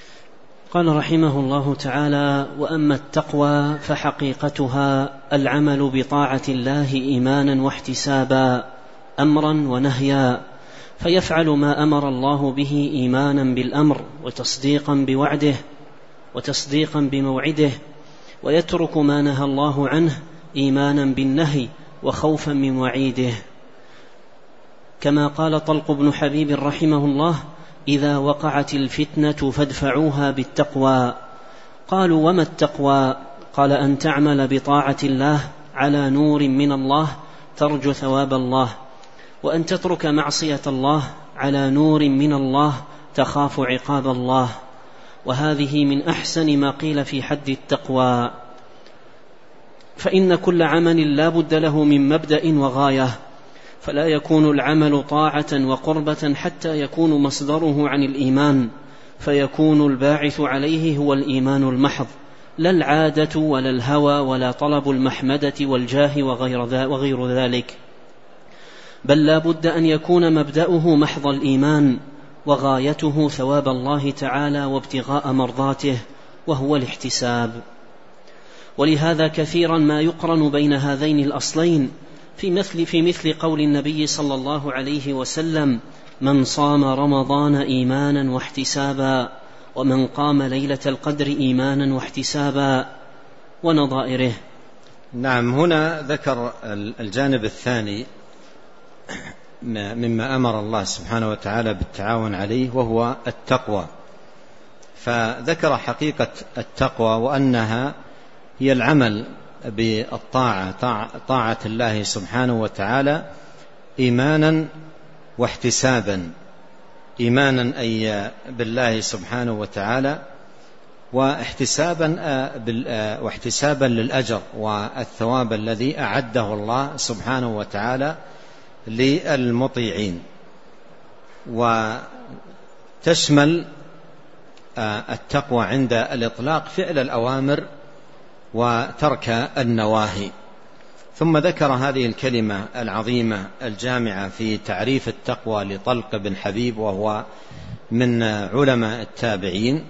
B: قال رحمه الله تعالى: وأما التقوى فحقيقتها العمل بطاعة الله إيمانا واحتسابا، أمرا ونهيا، فيفعل ما أمر الله به إيمانا بالأمر وتصديقا بوعده وتصديقا بموعده، ويترك ما نهى الله عنه إيمانا بالنهي وخوفا من وعيده. كما قال طلق بن حبيب رحمه الله: إذا وقعت الفتنة فادفعوها بالتقوى. قالوا: وما التقوى؟ قال: أن تعمل بطاعة الله على نور من الله ترجو ثواب الله، وأن تترك معصية الله على نور من الله تخاف عقاب الله. وهذه من أحسن ما قيل في حد التقوى، فإن كل عمل لا بد له من مبدأ وغاية، فلا يكون العمل طاعة وقربة حتى يكون مصدره عن الإيمان، فيكون الباعث عليه هو الإيمان المحض، لا العادة ولا الهوى ولا طلب المحمدة والجاه وغير ذلك، بل لا بد أن يكون مبدأه محض الإيمان، وغايته ثواب الله تعالى وابتغاء مرضاته، وهو الاحتساب. ولهذا كثيرا ما يقرن بين هذين الأصلين في مثل, في مثل قول النبي صلى الله عليه وسلم: من صام رمضان إيمانا واحتسابا، ومن قام ليلة القدر إيمانا واحتسابا، ونظائره.
A: نعم، هنا ذكر الجانب الثاني مما أمر الله سبحانه وتعالى بالتعاون عليه، وهو التقوى. فذكر حقيقة التقوى وأنها هي العمل بالطاعة، طاعة الله سبحانه وتعالى إيمانا واحتسابا، إيمانا أي بالله سبحانه وتعالى، واحتسابا واحتسابا للأجر والثواب الذي أعده الله سبحانه وتعالى للمطيعين. وتشمل التقوى عند الإطلاق فعل الأوامر وترك النواهي. ثم ذكر هذه الكلمة العظيمة الجامعة في تعريف التقوى لطلق بن حبيب، وهو من علماء التابعين،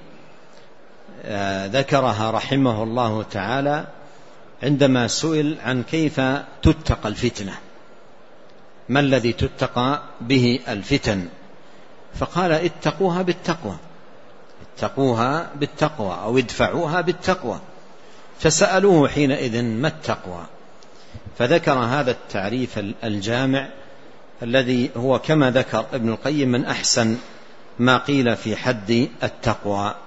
A: ذكرها رحمه الله تعالى عندما سئل عن كيف تتقى الفتنة، ما الذي تتقى به الفتن، فقال: اتقوها بالتقوى، اتقوها بالتقوى أو ادفعوها بالتقوى. فسألوه حينئذ: ما التقوى؟ فذكر هذا التعريف الجامع الذي هو كما ذكر ابن القيم من أحسن ما قيل في حد التقوى.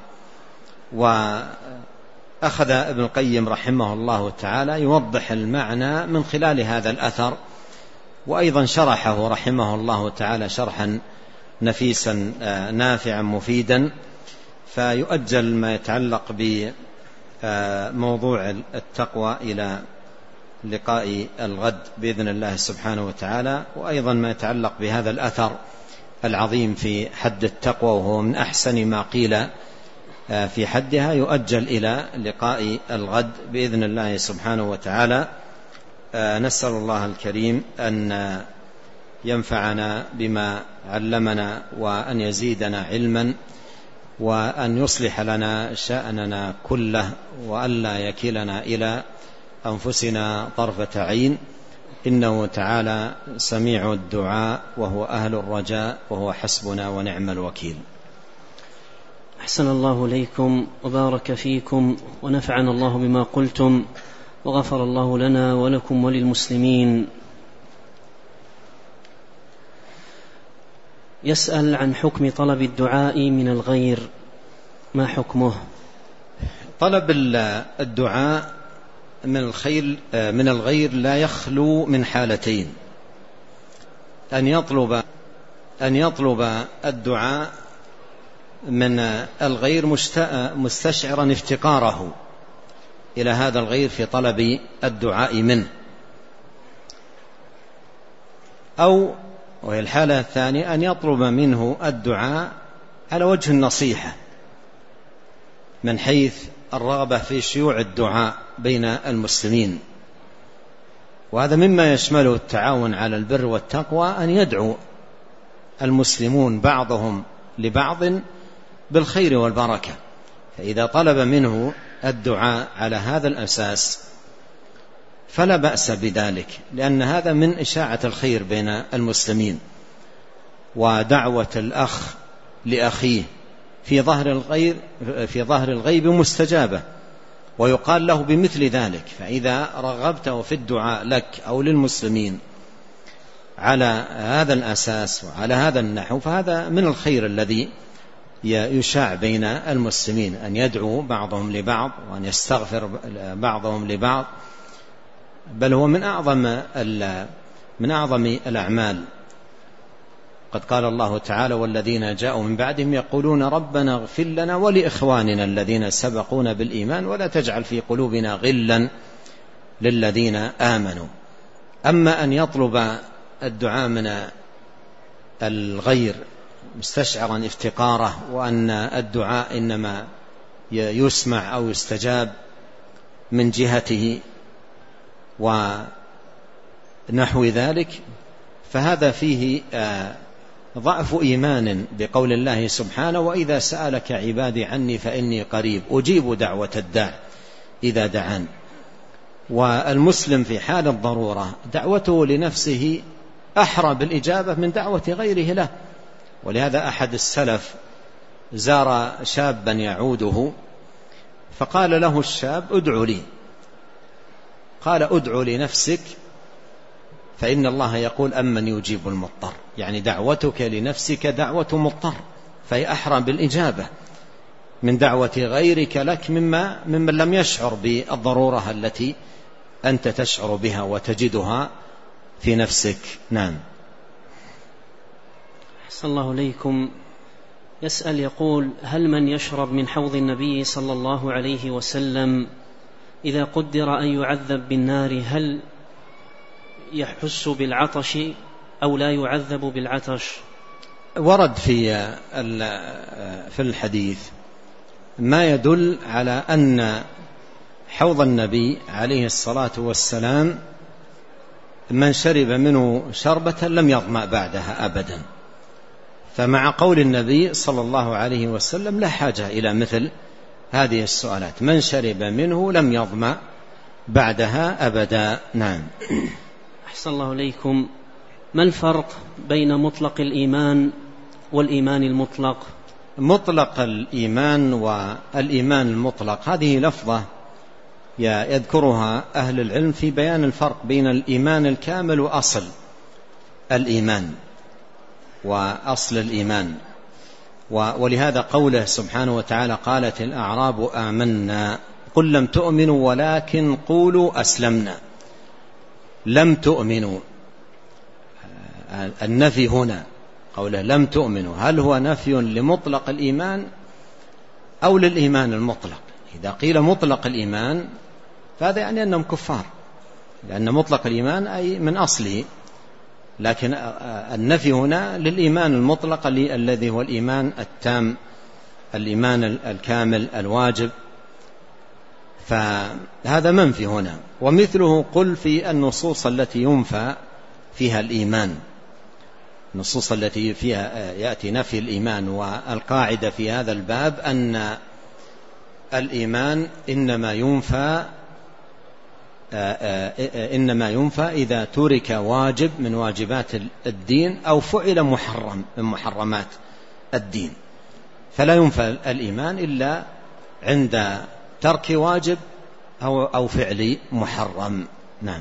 A: وأخذ ابن القيم رحمه الله تعالى يوضح المعنى من خلال هذا الأثر، وأيضا شرحه رحمه الله تعالى شرحا نفيسا نافعا مفيدا. فيؤجل ما يتعلق بموضوع التقوى إلى لقاء الغد بإذن الله سبحانه وتعالى، وأيضا ما يتعلق بهذا الأثر العظيم في حد التقوى، وهو من أحسن ما قيل في حدها، يؤجل إلى لقاء الغد بإذن الله سبحانه وتعالى. نسأل الله الكريم أن ينفعنا بما علمنا، وأن يزيدنا علما، وأن يصلح لنا شأننا كله، وأن لا يكلنا إلى أنفسنا طرفة عين، إنه تعالى سميع الدعاء، وهو أهل الرجاء، وهو حسبنا ونعم الوكيل.
B: أحسن الله إليكم وبارك فيكم، ونفعنا الله بما قلتم، وغفر الله لنا ولكم وللمسلمين. يسأل عن حكم طلب الدعاء من الغير، ما حكمه؟
A: طلب الدعاء من الخير من الغير لا يخلو من حالتين: أن يطلب أن يطلب الدعاء من الغير مستشعرا افتقاره إلى هذا الغير في طلب الدعاء منه، أو وهي الحالة الثانية أن يطلب منه الدعاء على وجه النصيحة، من حيث الرغبة في شيوع الدعاء بين المسلمين. وهذا مما يشمله التعاون على البر والتقوى، أن يدعو المسلمون بعضهم لبعض بالخير والبركة، فإذا طلب منه الدعاء على هذا الأساس فلا بأس بذلك، لأن هذا من إشاعة الخير بين المسلمين، ودعوة الأخ لأخيه في ظهر الغيب في ظهر الغيب مستجابة، ويقال له بمثل ذلك. فإذا رغبته في الدعاء لك أو للمسلمين على هذا الأساس وعلى هذا النحو فهذا من الخير الذي يشاع بين المسلمين، أن يدعو بعضهم لبعض وأن يستغفر بعضهم لبعض، بل هو من أعظم من أعظم الأعمال. قد قال الله تعالى: والذين جاءوا من بعدهم يقولون ربنا اغفر لنا ولإخواننا الذين سبقونا بالإيمان ولا تجعل في قلوبنا غلا للذين آمنوا. أما أن يطلب الدعاء من الغير مستشعرا افتقاره، وأن الدعاء إنما يسمع أو يستجاب من جهته ونحو ذلك، فهذا فيه ضعف إيمان بقول الله سبحانه: وإذا سألك عبادي عني فإني قريب أجيب دعوة الداع إذا دعان. والمسلم في حال الضرورة دعوته لنفسه أحرى بالإجابة من دعوة غيره له. ولهذا أحد السلف زار شابا يعوده فقال له الشاب: ادعو لي. قال: ادعو لنفسك فإن الله يقول أمن يجيب المضطر، يعني دعوتك لنفسك دعوة مضطر، فهي أحرى بالإجابة من دعوة غيرك لك مما ممن لم يشعر بالضرورة التي أنت تشعر بها وتجدها في نفسك. نعم.
B: أحسن الله إليكم. يسأل يقول: هل من يشرب من حوض النبي صلى الله عليه وسلم إذا قدر أن يعذب بالنار هل يحس بالعطش أو لا يعذب بالعطش؟
A: ورد في في الحديث ما يدل على أن حوض النبي عليه الصلاة والسلام من شرب منه شربة لم يظمأ بعدها أبدا. فمع قول النبي صلى الله عليه وسلم لا حاجة إلى مثل هذه السؤالات: من شرب منه لم يظمأ بعدها أبدا. نعم.
B: أحسن الله إليكم. ما الفرق بين مطلق الإيمان والإيمان المطلق؟
A: مطلق الإيمان والإيمان المطلق هذه لفظة يذكرها أهل العلم في بيان الفرق بين الإيمان الكامل وأصل الإيمان وأصل الإيمان. ولهذا قوله سبحانه وتعالى: قالت الأعراب آمنا قل لم تؤمنوا ولكن قولوا أسلمنا. لم تؤمنوا، النفي هنا قوله لم تؤمنوا، هل هو نفي لمطلق الإيمان أو للإيمان المطلق؟ إذا قيل مطلق الإيمان فهذا يعني أنهم كفار، لأن مطلق الإيمان أي من أصله، لكن النفي هنا للإيمان المطلق الذي هو الإيمان التام، الإيمان الكامل الواجب، فهذا منفي هنا. ومثله قل في النصوص التي ينفى فيها الإيمان، النصوص التي فيها يأتي نفي الإيمان. والقاعدة في هذا الباب أن الإيمان إنما ينفى إنما ينفى إذا ترك واجب من واجبات الدين أو فعل محرم من محرمات الدين، فلا ينفى الإيمان إلا عند ترك واجب أو أو فعل محرم. نعم.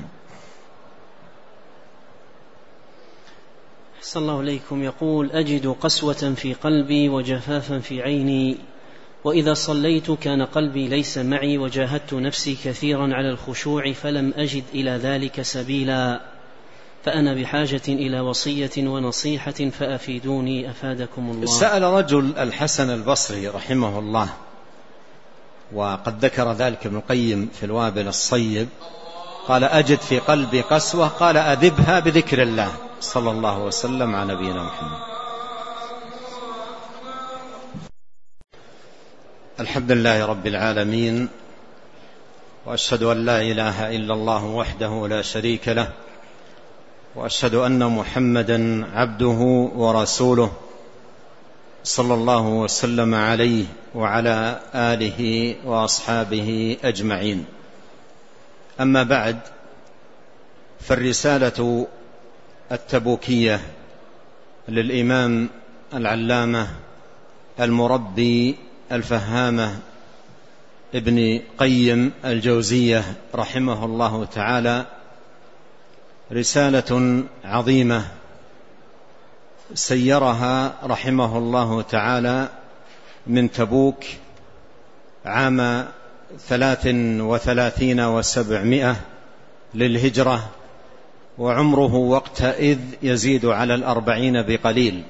B: أحسن الله إليكم. يقول: أجد قسوة في قلبي وجفافا في عيني، وإذا صليت كان قلبي ليس معي وجاهدت نفسي كثيرا على الخشوع فلم أجد إلى ذلك سبيلا، فأنا بحاجة إلى وصية ونصيحة فأفيدوني أفادكم الله.
A: سأل رجل الحسن البصري رحمه الله، وقد ذكر ذلك ابن القيم في الوابل الصيب، قال: أجد في قلبي قسوة، قال: أذبها بذكر الله. صلى الله وسلم على نبينا محمد. الحمد لله رب العالمين، وأشهد أن لا إله إلا الله وحده لا شريك له، وأشهد أن محمدا عبده ورسوله صلى الله وسلم عليه وعلى آله وأصحابه أجمعين. أما بعد، فالرسالة التبوكية للإمام العلامة المربي الفهامة ابن قيم الجوزية رحمه الله تعالى رسالة عظيمة سيرها رحمه الله تعالى من تبوك عام ثلاث وثلاثين وسبعمائة للهجرة، وعمره وقتئذ يزيد على الأربعين بقليل.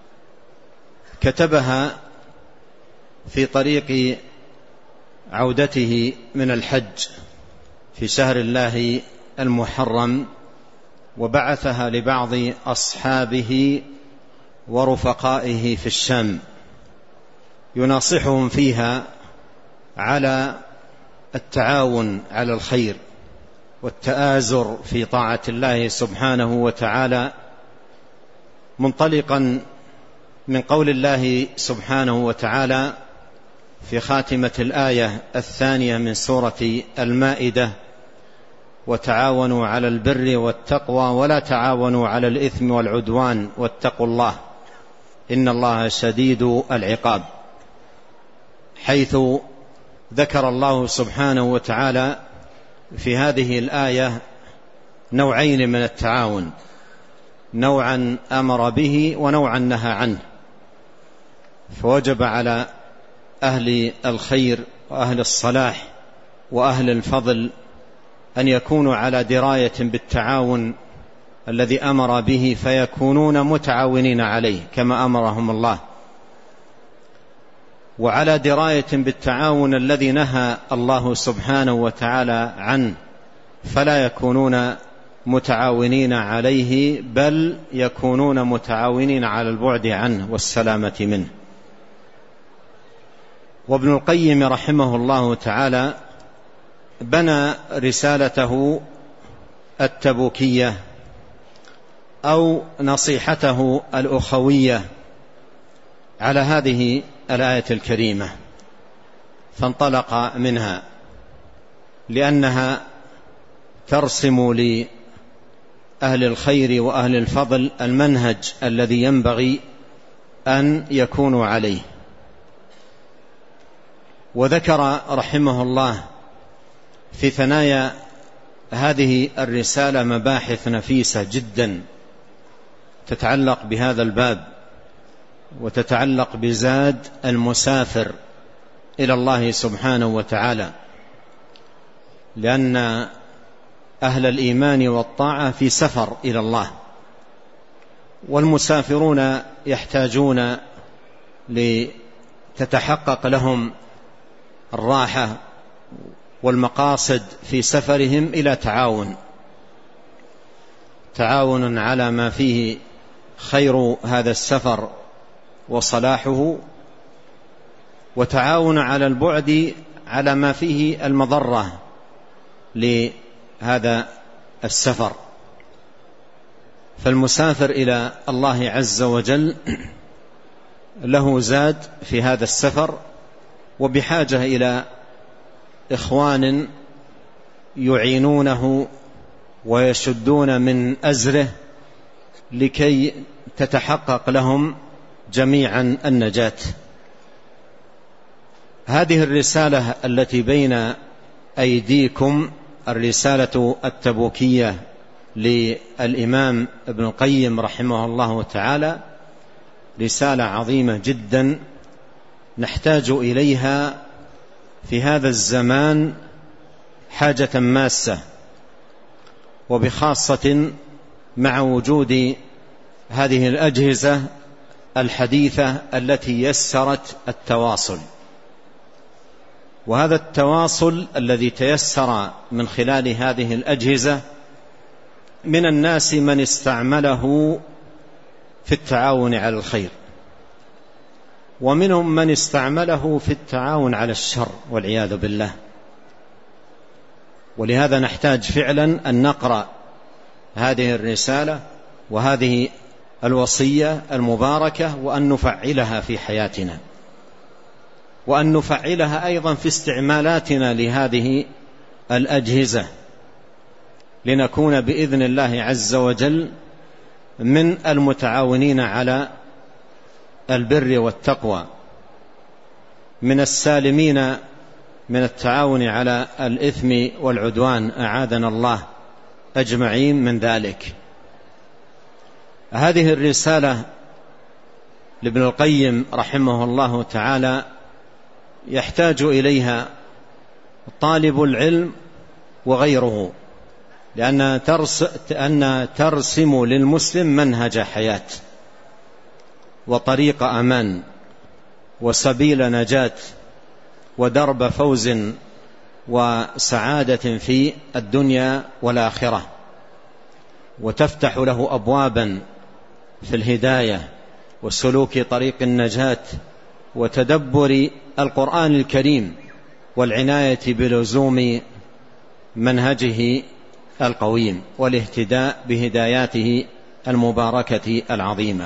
A: كتبها في طريق عودته من الحج في شهر الله المحرم، وبعثها لبعض أصحابه ورفقائه في الشام يناصحهم فيها على التعاون على الخير والتآزر في طاعة الله سبحانه وتعالى، منطلقا من قول الله سبحانه وتعالى في خاتمة الآية الثانية من سورة المائدة: وتعاونوا على البر والتقوى ولا تعاونوا على الإثم والعدوان واتقوا الله إن الله شديد العقاب، حيث ذكر الله سبحانه وتعالى في هذه الآية نوعين من التعاون، نوعا أمر به ونوعا نهى عنه. فوجب على أهل الخير وأهل الصلاح وأهل الفضل أن يكونوا على دراية بالتعاون الذي أمر به، فيكونون متعاونين عليه كما أمرهم الله، وعلى دراية بالتعاون الذي نهى الله سبحانه وتعالى عنه، فلا يكونون متعاونين عليه، بل يكونون متعاونين على البعد عنه والسلامة منه. وابن القيم رحمه الله تعالى بنى رسالته التبوكية أو نصيحته الأخوية على هذه الآية الكريمة، فانطلق منها لأنها ترسم لأهل الخير وأهل الفضل المنهج الذي ينبغي أن يكونوا عليه. وذكر رحمه الله في ثنايا هذه الرسالة مباحث نفيسة جدا تتعلق بهذا الباب، وتتعلق بزاد المسافر إلى الله سبحانه وتعالى، لأن أهل الإيمان والطاعة في سفر إلى الله، والمسافرون يحتاجون لتتحقق لهم الراحة والمقاصد في سفرهم إلى تعاون تعاون على ما فيه خير هذا السفر وصلاحه، وتعاون على البعد على ما فيه المضرة لهذا السفر. فالمسافر إلى الله عز وجل له زاد في هذا السفر، وبحاجة إلى إخوان يعينونه ويشدون من أزره لكي تتحقق لهم جميعا النجاة. هذه الرسالة التي بين أيديكم، الرسالة التبوكية للإمام ابن القيم رحمه الله تعالى، رسالة عظيمة جدا نحتاج إليها في هذا الزمان حاجة ماسة، وبخاصة مع وجود هذه الأجهزة الحديثة التي يسرت التواصل. وهذا التواصل الذي تيسر من خلال هذه الأجهزة، من الناس من استعمله في التعاون على الخير، ومنهم من استعمله في التعاون على الشر والعياذ بالله. ولهذا نحتاج فعلا أن نقرأ هذه الرسالة وهذه الوصية المباركة وأن نفعلها في حياتنا، وأن نفعلها أيضا في استعمالاتنا لهذه الأجهزة، لنكون بإذن الله عز وجل من المتعاونين على البر والتقوى، من السالمين من التعاون على الإثم والعدوان، أعاذنا الله أجمعين من ذلك. هذه الرسالة لابن القيم رحمه الله تعالى يحتاج إليها طالب العلم وغيره، لأنها ترسم للمسلم منهج حياة وطريق أمان وسبيل نجاة ودرب فوز وسعادة في الدنيا والآخرة، وتفتح له أبوابا في الهداية وسلوك طريق النجاة وتدبر القرآن الكريم والعناية بلزوم منهجه القويم والاهتداء بهداياته المباركة العظيمة.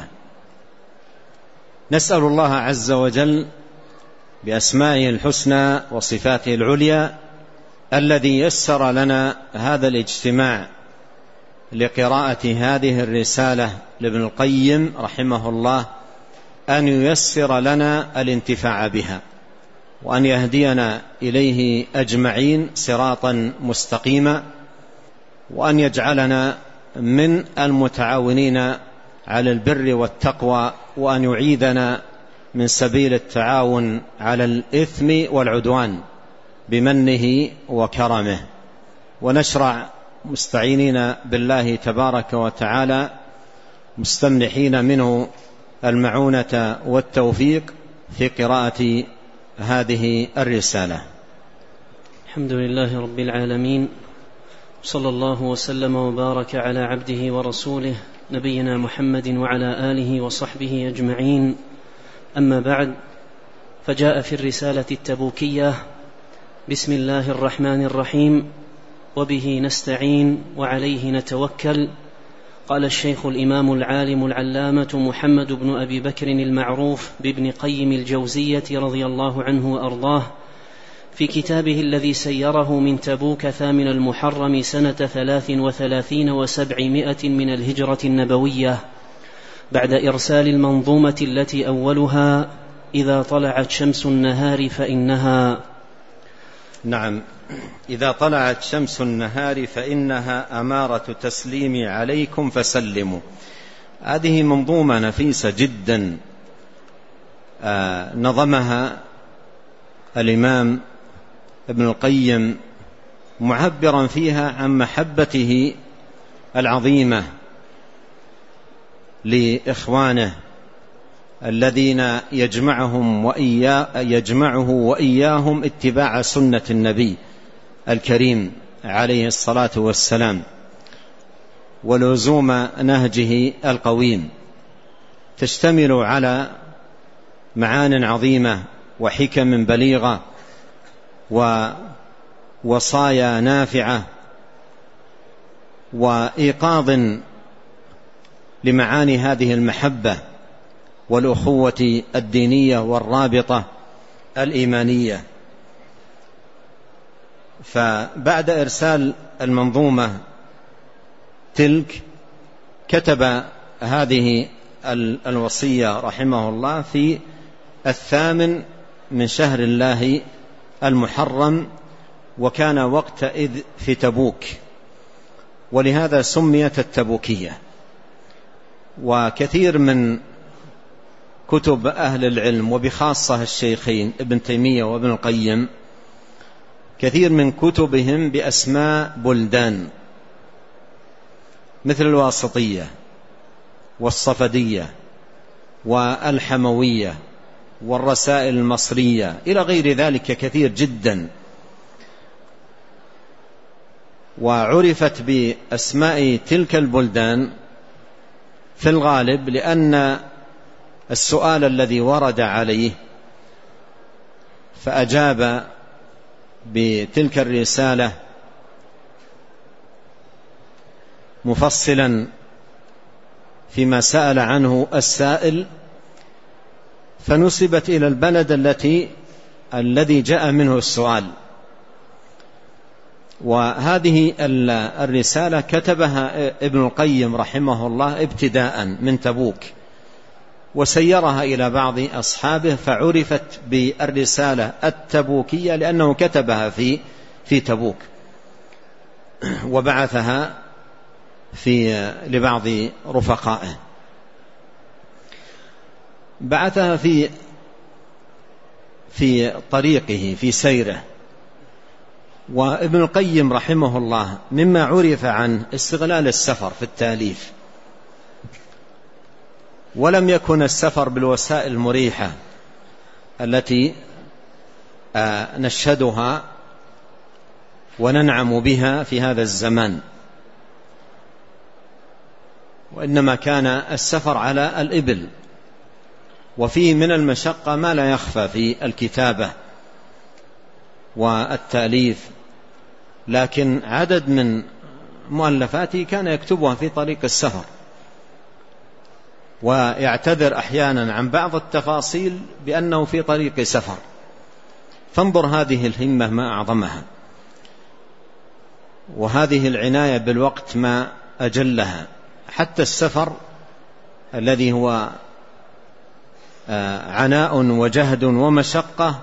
A: نسأل الله عز وجل بأسمائه الحسنى وصفاته العليا الذي يسر لنا هذا الاجتماع لقراءة هذه الرسالة لابن القيم رحمه الله أن ييسر لنا الانتفاع بها، وأن يهدينا إليه أجمعين صراطا مستقيما، وأن يجعلنا من المتعاونين على البر والتقوى، وأن يعيذنا من سبيل التعاون على الإثم والعدوان بمنه وكرمه. ونشرع مستعينين بالله تبارك وتعالى مستمنحين منه المعونة والتوفيق في قراءة هذه الرسالة.
B: الحمد لله رب العالمين، صلى الله وسلم وبارك على عبده ورسوله نبينا محمد وعلى آله وصحبه أجمعين. أما بعد، فجاء في الرسالة التبوكية: بسم الله الرحمن الرحيم، وبه نستعين وعليه نتوكل. قال الشيخ الإمام العالم العلامة محمد بن أبي بكر المعروف بابن قيم الجوزية رضي الله عنه وأرضاه في كتابه الذي سيره من تبوك ثامن المحرم سنة ثلاث وثلاثين وسبعمائة من الهجرة النبوية، بعد إرسال المنظومة التي أولها: إذا طلعت شمس النهار فإنها.
A: نعم، إذا طلعت شمس النهار فإنها أمارة تسليمي عليكم فسلموا. هذه منظومة نفيسة جدا آه نظمها الإمام ابن القيم، معبرا فيها عن محبته العظيمة لإخوانه الذين يجمعهم وإياه يجمعه وإياهم اتباع سنة النبي الكريم عليه الصلاة والسلام ولزوم نهجه القويم، تشتمل على معان عظيمة وحكم بليغة ووصايا نافعة وإيقاظ لمعاني هذه المحبة والأخوة الدينية والرابطة الإيمانية. فبعد إرسال المنظومة تلك كتب هذه الوصية رحمه الله في الثامن من شهر الله المحرم، وكان وقتئذ في تبوك، ولهذا سميت التبوكية. وكثير من كتب أهل العلم وبخاصة الشيخين ابن تيمية وابن القيم، كثير من كتبهم بأسماء بلدان مثل الواسطية والصفدية والحموية والرسائل المصرية إلى غير ذلك كثير جدا، وعرفت بأسماء تلك البلدان في الغالب لأن السؤال الذي ورد عليه فأجاب بتلك الرسالة مفصلا فيما سأل عنه السائل، فنسبت إلى البلد التي الذي جاء منه السؤال. وهذه الرسالة كتبها ابن القيم رحمه الله ابتداء من تبوك، وسيرها إلى بعض أصحابه فعرفت بالرسالة التبوكية لأنه كتبها في في تبوك، وبعثها في لبعض رفقائه، بعثها في في طريقه في سيره. وابن القيم رحمه الله مما عرف عنه استغلال السفر في التأليف، ولم يكن السفر بالوسائل المريحة التي نشهدها وننعم بها في هذا الزمان، وإنما كان السفر على الإبل، وفيه من المشقة ما لا يخفى في الكتابة والتأليف، لكن عدد من مؤلفاته كان يكتبها في طريق السفر، ويعتذر أحيانا عن بعض التفاصيل بأنه في طريق سفر. فانظر هذه الهمة ما أعظمها، وهذه العناية بالوقت ما أجلها. حتى السفر الذي هو عناء وجهد ومشقة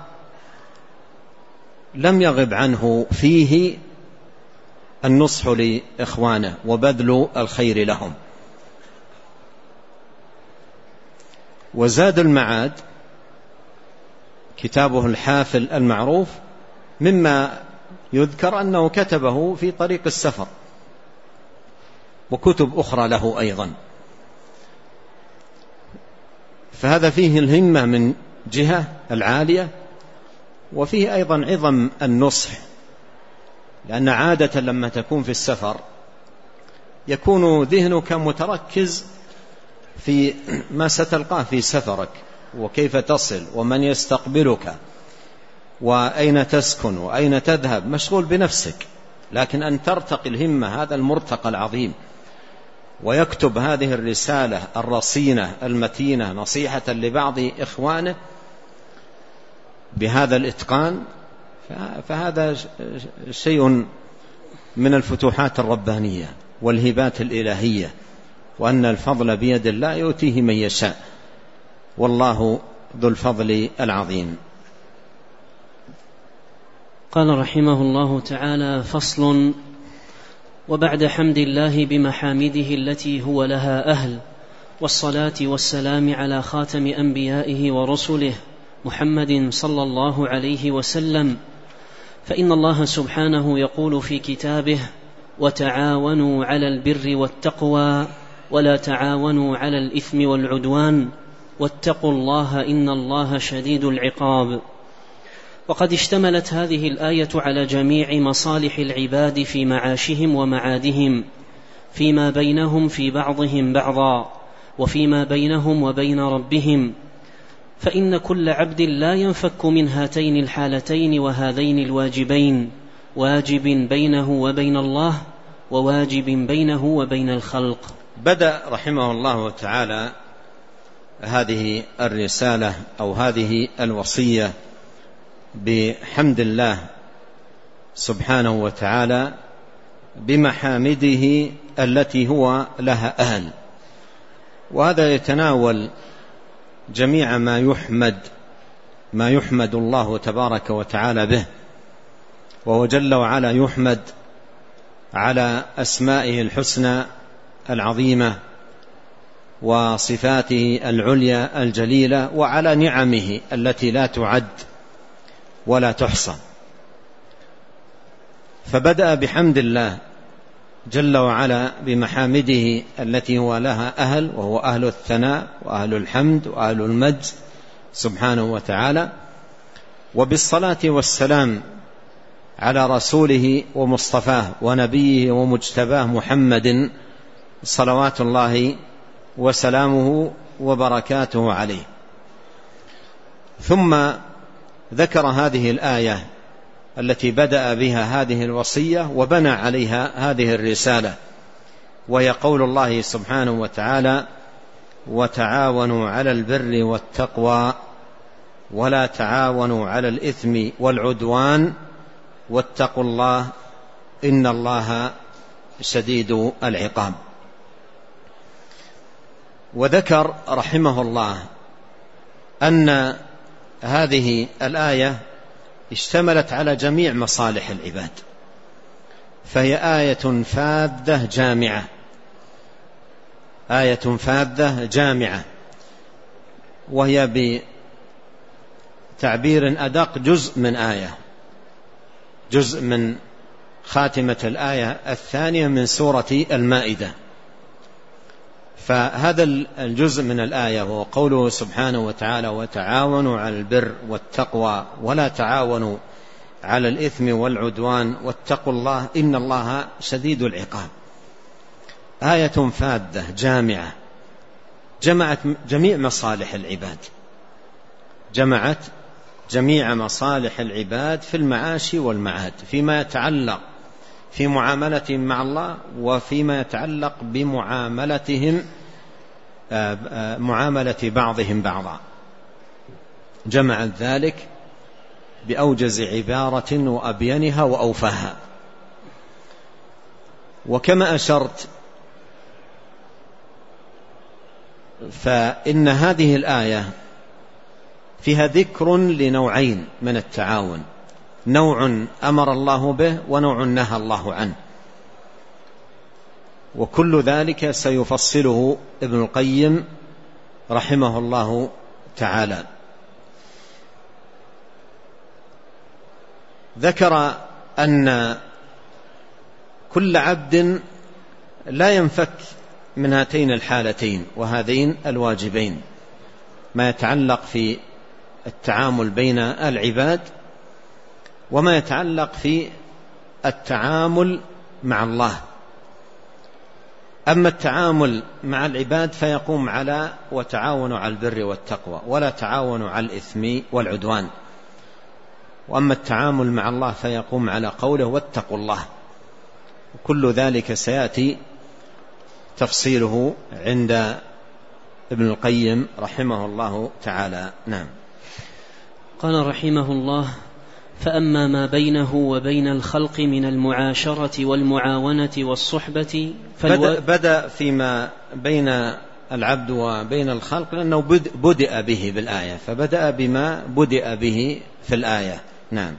A: لم يغب عنه فيه النصح لإخوانه وبذل الخير لهم. وزاد المعاد كتابه الحافل المعروف مما يذكر أنه كتبه في طريق السفر، وكتب أخرى له أيضا. فهذا فيه الهمة من جهة العالية، وفيه أيضا عظم النصح، لأن عادة لما تكون في السفر يكون ذهنك متركز في ما ستلقاه في سفرك، وكيف تصل، ومن يستقبلك، وأين تسكن، وأين تذهب، مشغول بنفسك. لكن أن ترتقي الهمة هذا المرتقى العظيم، ويكتب هذه الرسالة الرصينة المتينة نصيحة لبعض إخوانه بهذا الإتقان، فهذا شيء من الفتوحات الربانية والهبات الإلهية، وأن الفضل بيد الله يؤتيه من يشاء، والله ذو الفضل العظيم.
B: قال رحمه الله تعالى: فصل. وبعد حمد الله بمحامده التي هو لها أهل، والصلاة والسلام على خاتم أنبيائه ورسله محمد صلى الله عليه وسلم، فإن الله سبحانه يقول في كتابه: وتعاونوا على البر والتقوى ولا تعاونوا على الإثم والعدوان واتقوا الله إن الله شديد العقاب. وقد اشتملت هذه الآية على جميع مصالح العباد في معاشهم ومعادهم، فيما بينهم في بعضهم بعضا، وفيما بينهم وبين ربهم، فإن كل عبد لا ينفك من هاتين الحالتين وهذين الواجبين، واجب بينه وبين الله، وواجب بينه وبين الخلق.
A: بدأ رحمه الله تعالى هذه الرسالة أو هذه الوصية بحمد الله سبحانه وتعالى بمحامده التي هو لها أهل، وهذا يتناول جميع ما يحمد ما يحمد الله تبارك وتعالى به، وهو جل وعلا يحمد على أسمائه الحسنى العظيمة وصفاته العليا الجليلة، وعلى نعمه التي لا تعد ولا تحصى. فبدأ بحمد الله جل وعلا بمحامده التي هو لها أهل، وهو أهل الثناء وأهل الحمد وأهل المجد سبحانه وتعالى، وبالصلاة والسلام على رسوله ومصطفاه ونبيه ومجتباه محمد صلوات الله وسلامه وبركاته عليه. ثم ذكر هذه الآية التي بدأ بها هذه الوصية وبنى عليها هذه الرسالة، وهي قول الله سبحانه وتعالى: وتعاونوا على البر والتقوى ولا تعاونوا على الإثم والعدوان واتقوا الله إن الله شديد العقاب. وذكر رحمه الله أن هذه الآية اشتملت على جميع مصالح العباد، فهي آية فاذة جامعة، آية فاذة جامعة، وهي بتعبير أدق جزء من آية، جزء من خاتمة الآية الثانية من سورة المائدة. فهذا الجزء من الآية هو قوله سبحانه وتعالى وتعاونوا على البر والتقوى ولا تعاونوا على الإثم والعدوان واتقوا الله إن الله شديد العقاب. آية فاذة جامعة جمعت جميع مصالح العباد، جمعت جميع مصالح العباد في المعاش والمعاد، فيما يتعلق في معاملتهم مع الله وفيما يتعلق بمعاملتهم معاملة بعضهم بعضا. جمعت ذلك بأوجز عبارة وأبينها وأوفاها. وكما أشرت فإن هذه الآية فيها ذكر لنوعين من التعاون، نوع أمر الله به ونوع نهى الله عنه، وكل ذلك سيفصله ابن القيم رحمه الله تعالى. ذكر أن كل عبد لا ينفك من هاتين الحالتين وهذين الواجبين، ما يتعلق في التعامل بين العباد وما يتعلق في التعامل مع الله. أما التعامل مع العباد فيقوم على وتعاونوا على البر والتقوى ولا تعاونوا على الإثم والعدوان، وأما التعامل مع الله فيقوم على قوله واتقوا الله. كل ذلك سيأتي تفصيله عند ابن القيم رحمه الله تعالى. نعم.
B: قال رحمه الله فأما ما بينه وبين الخلق من المعاشرة والمعاونة والصحبة
A: فالو... بدأ فيما بين العبد وبين الخلق لأنه بدأ به بالآية، فبدأ بما بدأ به في الآية. نعم.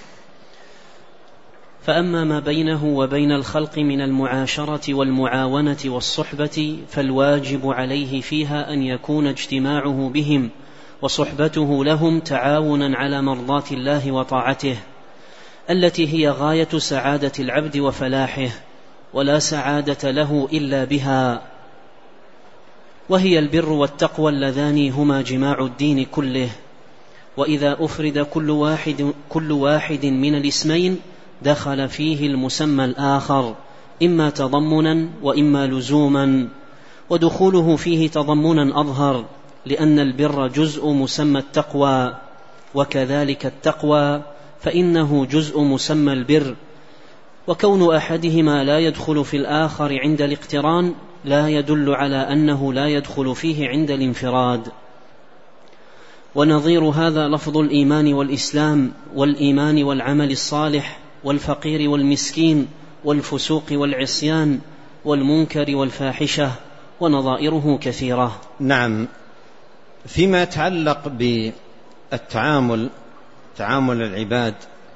B: فأما ما بينه وبين الخلق من المعاشرة والمعاونة والصحبة فالواجب عليه فيها أن يكون اجتماعه بهم وصحبته لهم تعاونا على مرضاة الله وطاعته، التي هي غاية سعادة العبد وفلاحه، ولا سعادة له إلا بها، وهي البر والتقوى اللذان هما جماع الدين كله. وإذا أفرد كل واحد, كل واحد من الاسمين دخل فيه المسمى الآخر إما تضمنا وإما لزوما، ودخوله فيه تضمنا أظهر، لأن البر جزء مسمى التقوى، وكذلك التقوى فإنه جزء مسمى البر، وكون أحدهما لا يدخل في الآخر عند الاقتران لا يدل على أنه لا يدخل فيه عند الانفراد. ونظير هذا لفظ الإيمان والإسلام والإيمان والعمل الصالح والفقير والمسكين والفسوق والعصيان والمنكر والفاحشة، ونظائره كثيرة.
A: نعم. فيما يتعلق بالتعامل تعامل العباد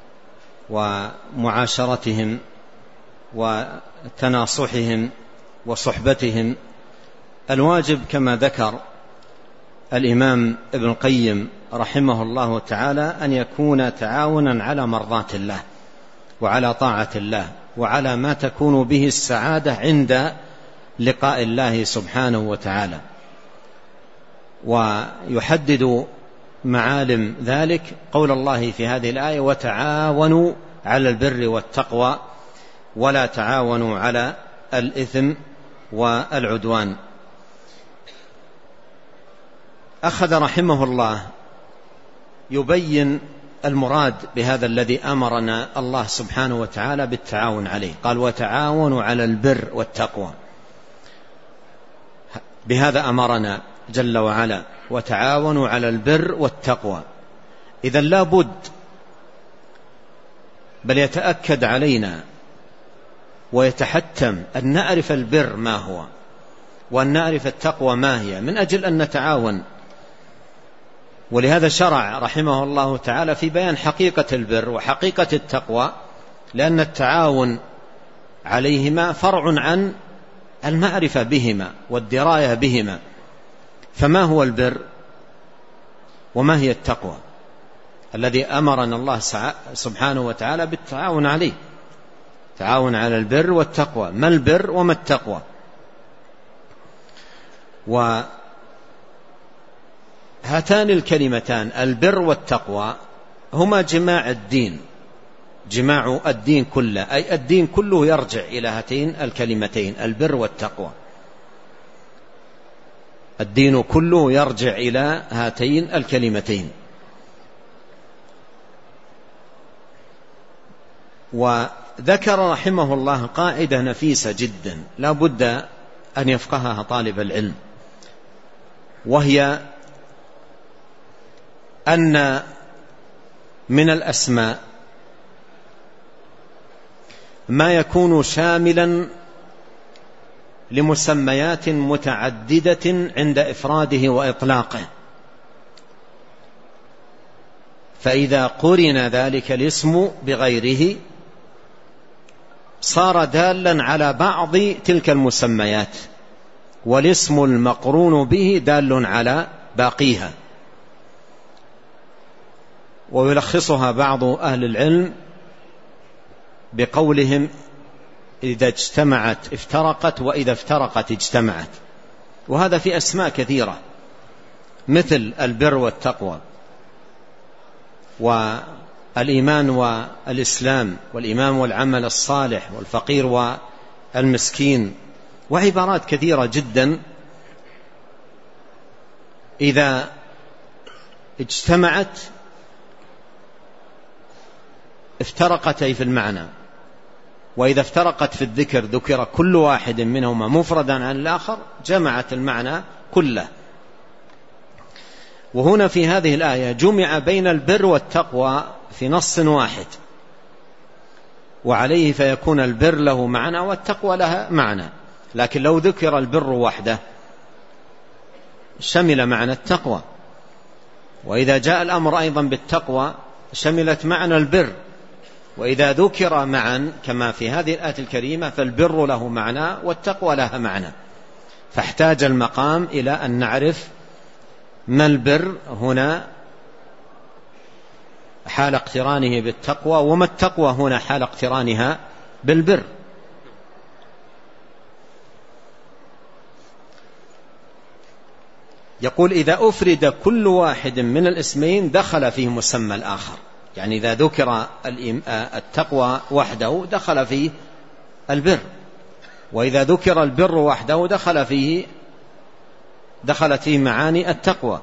A: ومعاشرتهم وتناصحهم وصحبتهم، الواجب كما ذكر الإمام ابن القيم رحمه الله تعالى أن يكون تعاونا على مرضاة الله وعلى طاعة الله وعلى ما تكون به السعادة عند لقاء الله سبحانه وتعالى. ويحدد معالم ذلك قول الله في هذه الآية وتعاونوا على البر والتقوى ولا تعاونوا على الإثم والعدوان. أخذ رحمه الله يبين المراد بهذا الذي أمرنا الله سبحانه وتعالى بالتعاون عليه، قال وتعاونوا على البر والتقوى. بهذا أمرنا جل وعلا: وتعاونوا على البر والتقوى. إذن لا بد بل يتأكد علينا ويتحتم أن نعرف البر ما هو، وأن نعرف التقوى ما هي، من أجل أن نتعاون. ولهذا شرع رحمه الله تعالى في بيان حقيقة البر وحقيقة التقوى، لأن التعاون عليهما فرع عن المعرفة بهما والدراية بهما. فما هو البر وما هي التقوى الذي أمرنا الله سبحانه وتعالى بالتعاون عليه؟ تعاون على البر والتقوى. ما البر وما التقوى؟ وهاتان الكلمتان البر والتقوى هما جماع الدين، جماع الدين كله، أي الدين كله يرجع إلى هاتين الكلمتين البر والتقوى. الدين كله يرجع إلى هاتين الكلمتين. وذكر رحمه الله قاعدة نفيسة جدا لا بد أن يفقهها طالب العلم، وهي أن من الأسماء ما يكون شاملا لمسميات متعددة عند إفراده وإطلاقه، فإذا قرن ذلك الاسم بغيره صار دالا على بعض تلك المسميات، والاسم المقرون به دال على باقيها. ويلخصها بعض أهل العلم بقولهم: إذا اجتمعت افترقت، وإذا افترقت اجتمعت. وهذا في أسماء كثيرة مثل البر والتقوى والإيمان والإسلام والإيمان والعمل الصالح والفقير والمسكين، وعبارات كثيرة جدا إذا اجتمعت افترقت أي في المعنى، وإذا افترقت في الذكر ذكر كل واحد منهما مفردا عن الآخر جمعت المعنى كله. وهنا في هذه الآية جمع بين البر والتقوى في نص واحد، وعليه فيكون البر له معنى والتقوى لها معنى. لكن لو ذكر البر وحده شمل معنى التقوى، وإذا جاء الأمر أيضا بالتقوى شملت معنى البر، وإذا ذكر معا كما في هذه الآية الكريمة فالبر له معنى والتقوى لها معنى. فاحتاج المقام إلى أن نعرف ما البر هنا حال اقترانه بالتقوى، وما التقوى هنا حال اقترانها بالبر. يقول: إذا أفرد كل واحد من الاسمين دخل فيه مسمى الآخر، يعني إذا ذكر التقوى وحده دخل فيه البر، وإذا ذكر البر وحده دخل فيه دخلت فيه معاني التقوى،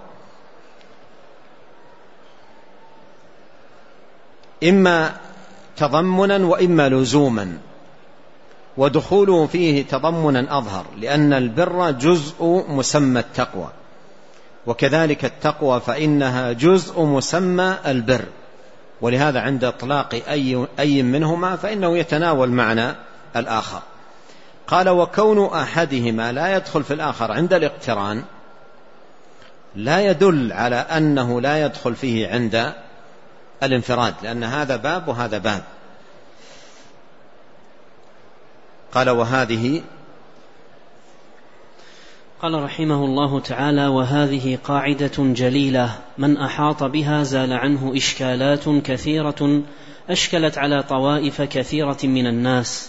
A: إما تضمنا وإما لزوما، ودخوله فيه تضمنا أظهر، لأن البر جزء مسمى التقوى، وكذلك التقوى فإنها جزء مسمى البر، ولهذا عند إطلاق أي, أي منهما فإنه يتناول معنى الآخر. قال: وكون أحدهما لا يدخل في الآخر عند الاقتران لا يدل على أنه لا يدخل فيه عند الانفراد، لأن هذا باب وهذا باب. قال: وهذه
B: قال رحمه الله تعالى: وهذه قاعدة جليلة من أحاط بها زال عنه إشكالات كثيرة أشكلت على طوائف كثيرة من الناس.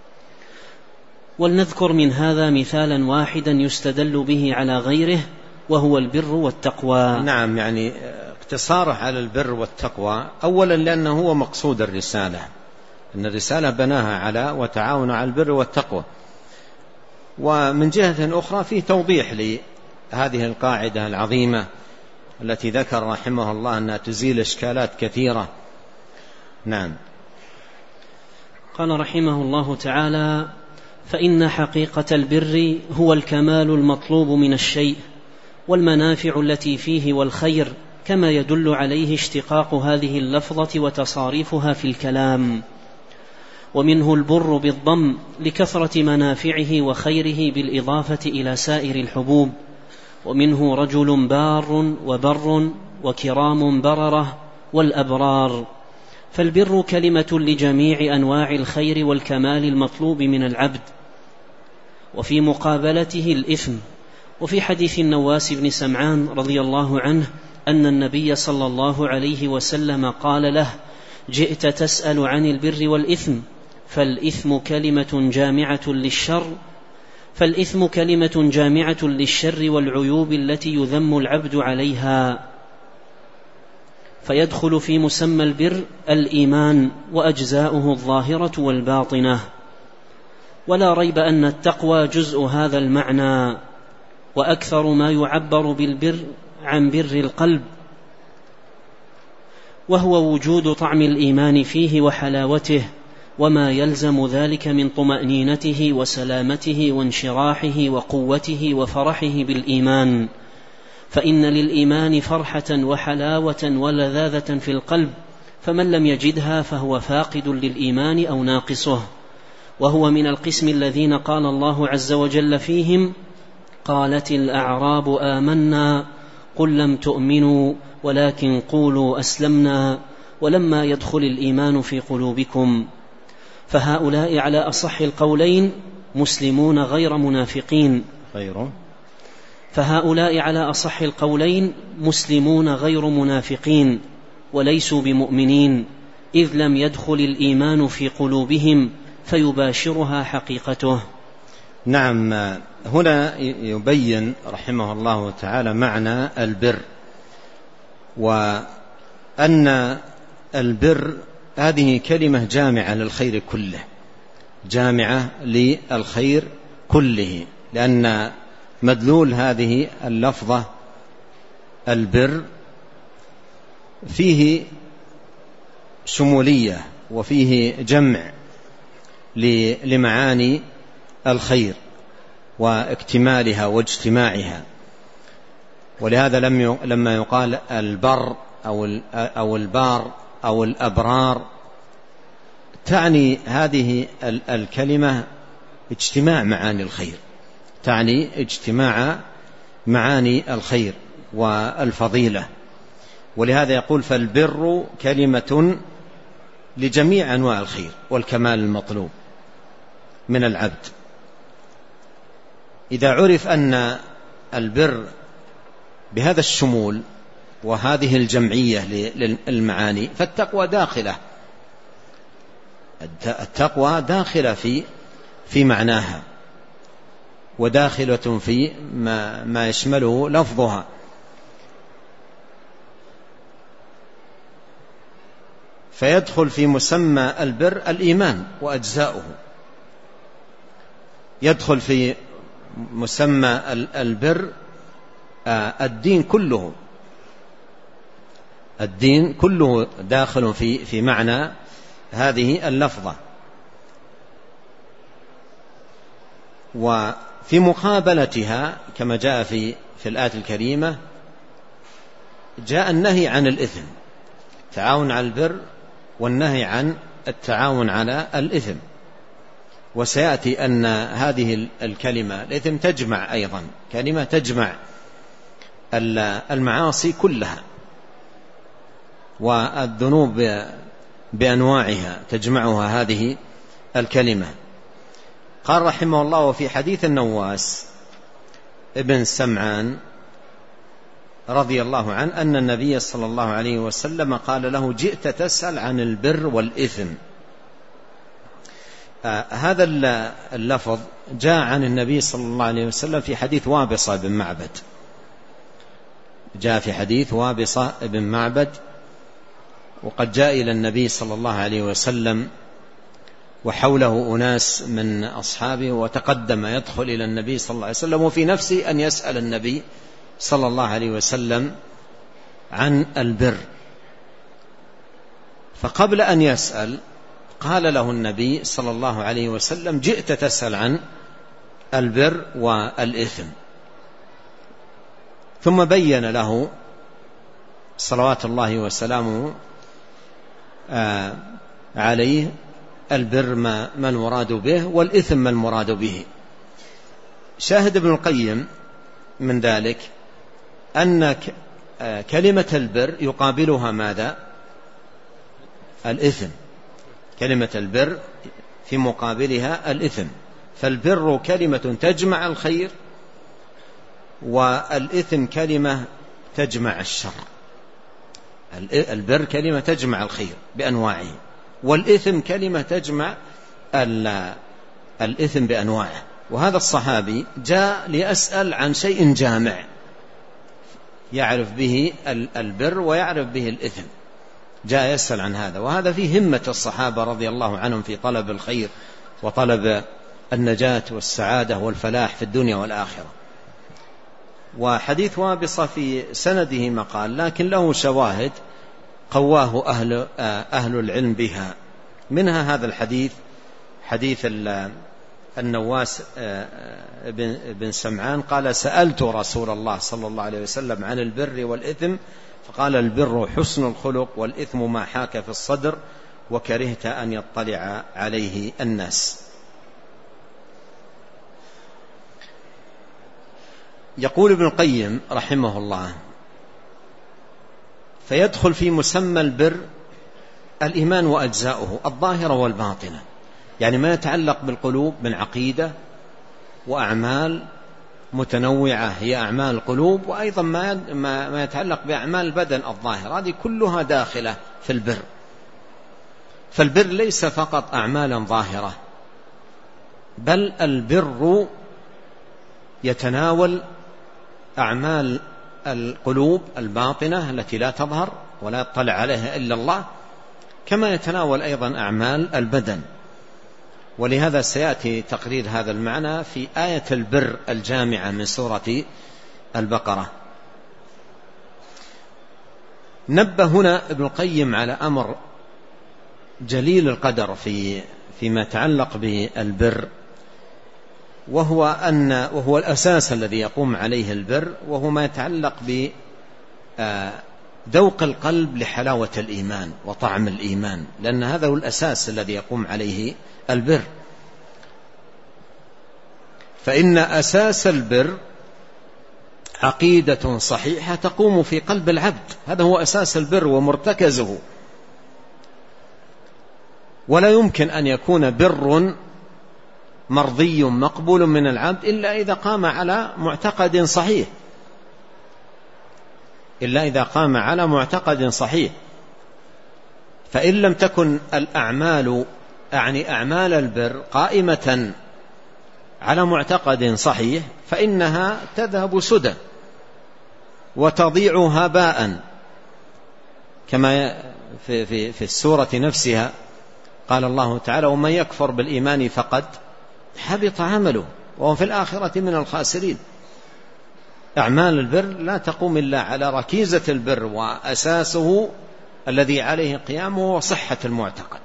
B: ولنذكر من هذا مثالا واحدا يستدل به على غيره، وهو البر والتقوى.
A: نعم، يعني اقتصاره على البر والتقوى أولا لأنه هو مقصود الرسالة، أن الرسالة بناها على وتعاون على البر والتقوى. ومن جهة أخرى فيه توضيح لهذه القاعدة العظيمة التي ذكر رحمه الله أنها تزيل إشكالات كثيرة. نعم.
B: قال رحمه الله تعالى: فإن حقيقة البر هو الكمال المطلوب من الشيء والمنافع التي فيه والخير، كما يدل عليه اشتقاق هذه اللفظة وتصاريفها في الكلام. ومنه البر بالضم لكثرة منافعه وخيره بالإضافة إلى سائر الحبوب. ومنه رجل بار وبر وكرام بررة والأبرار. فالبر كلمة لجميع أنواع الخير والكمال المطلوب من العبد. وفي مقابلته الإثم. وفي حديث النواس بن سمعان رضي الله عنه أن النبي صلى الله عليه وسلم قال له: جئت تسأل عن البر والإثم، فالإثم كلمة جامعة للشر فالإثم كلمة جامعة للشر والعيوب التي يذم العبد عليها، فيدخل في مسمى البر الإيمان وأجزاؤه الظاهرة والباطنة. ولا ريب أن التقوى جزء هذا المعنى، وأكثر ما يعبر بالبر عن بر القلب، وهو وجود طعم الإيمان فيه وحلاوته، وما يلزم ذلك من طمأنينته وسلامته وانشراحه وقوته وفرحه بالإيمان. فإن للإيمان فرحة وحلاوة ولذاذة في القلب، فمن لم يجدها فهو فاقد للإيمان أو ناقصه. وهو من القسم الذين قال الله عز وجل فيهم: قالت الأعراب آمنا قل لم تؤمنوا ولكن قولوا أسلمنا ولما يدخل الإيمان في قلوبكم. فهؤلاء على أصح القولين مسلمون غير منافقين
A: غير
B: فهؤلاء على أصح القولين مسلمون غير منافقين وليسوا بمؤمنين، إذ لم يدخل الإيمان في قلوبهم فيباشرها حقيقته.
A: نعم، هنا يبين رحمه الله تعالى معنى البر، وأن البر هذه كلمة جامعة للخير كله، جامعة للخير كله، لأن مدلول هذه اللفظة البر فيه شمولية وفيه جمع لمعاني الخير واكتمالها واجتماعها. ولهذا لما يقال البر أو البار أو الأبرار، تعني هذه الكلمة اجتماع معاني الخير، تعني اجتماع معاني الخير والفضيلة. ولهذا يقول: فالبر كلمة لجميع أنواع الخير والكمال المطلوب من العبد. إذا عرف أن البر بهذا الشمول وهذه الجمعية للمعاني فالتقوى داخلة التقوى داخلة في في معناها، وداخلة في ما, ما يشمله لفظها. فيدخل في مسمى البر الإيمان وأجزاؤه، يدخل في مسمى البر الدين كله، الدين كله داخل في في معنى هذه اللفظة. وفي مقابلتها كما جاء في في الآية الكريمة جاء النهي عن الإثم، التعاون على البر والنهي عن التعاون على الإثم. وسيأتي أن هذه الكلمة الإثم تجمع أيضا، كلمة تجمع المعاصي كلها والذنوب بأنواعها، تجمعها هذه الكلمة. قال رحمه الله: وفي حديث النواس ابن سمعان رضي الله عنه أن النبي صلى الله عليه وسلم قال له: جئت تسأل عن البر والإثم. آه هذا اللفظ جاء عن النبي صلى الله عليه وسلم في حديث وابصة بن معبد، جاء في حديث وابصة بن معبد، وقد جاء إلى النبي صلى الله عليه وسلم وحوله أناس من أصحابه، وتقدم يدخل إلى النبي صلى الله عليه وسلم، وفي نفسه أن يسأل النبي صلى الله عليه وسلم عن البر. فقبل أن يسأل قال له النبي صلى الله عليه وسلم: جئت تسأل عن البر والإثم. ثم بين له صلوات الله وسلامه عليه البر ما المراد به والإثم ما المراد به. شاهد ابن القيم من ذلك أن كلمة البر يقابلها ماذا؟ الإثم. كلمة البر في مقابلها الإثم، فالبر كلمة تجمع الخير، والإثم كلمة تجمع الشر. البر كلمة تجمع الخير بأنواعه، والإثم كلمة تجمع الإثم بأنواعه. وهذا الصحابي جاء ليسأل عن شيء جامع يعرف به البر ويعرف به الإثم، جاء يسأل عن هذا، وهذا فيه همة الصحابة رضي الله عنهم في طلب الخير وطلب النجاة والسعادة والفلاح في الدنيا والآخرة. وحديث وابصة في سنده مقال، لكن له شواهد قواه أهل, أهل العلم بها، منها هذا الحديث، حديث النواس بن سمعان قال: سألت رسول الله صلى الله عليه وسلم عن البر والإثم فقال: البر حسن الخلق، والإثم ما حاك في الصدر وكرهت أن يطلع عليه الناس. يقول ابن القيم رحمه الله: فيدخل في مسمى البر الإيمان وأجزاؤه الظاهرة والباطنة، يعني ما يتعلق بالقلوب من عقيدة وأعمال متنوعة هي أعمال القلوب، وأيضا ما يتعلق بأعمال البدن الظاهرة، هذه كلها داخلة في البر. فالبر ليس فقط أعمالا ظاهرة، بل البر يتناول أعمال القلوب الباطنة التي لا تظهر ولا يطلع عليها إلا الله، كما يتناول أيضا أعمال البدن. ولهذا سيأتي تقرير هذا المعنى في آية البر الجامعة من سورة البقرة. نبه هنا ابن القيم على أمر جليل القدر في فيما يتعلق بالبر، وهو أن وهو الأساس الذي يقوم عليه البر، وهو ما يتعلق بذوق القلب لحلاوة الإيمان وطعم الإيمان، لأن هذا هو الأساس الذي يقوم عليه البر. فإن أساس البر عقيدة صحيحة تقوم في قلب العبد، هذا هو أساس البر ومرتكزه. ولا يمكن أن يكون بر مرضي مقبول من العبد إلا إذا قام على معتقد صحيح، إلا إذا قام على معتقد صحيح. فإن لم تكن الأعمال يعني أعمال البر قائمة على معتقد صحيح فإنها تذهب سدى وتضيع هباء، كما في, في, في السورة نفسها قال الله تعالى: ومن يكفر بالإيمان فقد حبط عمله وهو في الآخرة من الخاسرين. أعمال البر لا تقوم إلا على ركيزة البر، وأساسه الذي عليه قيامه وصحة المعتقد.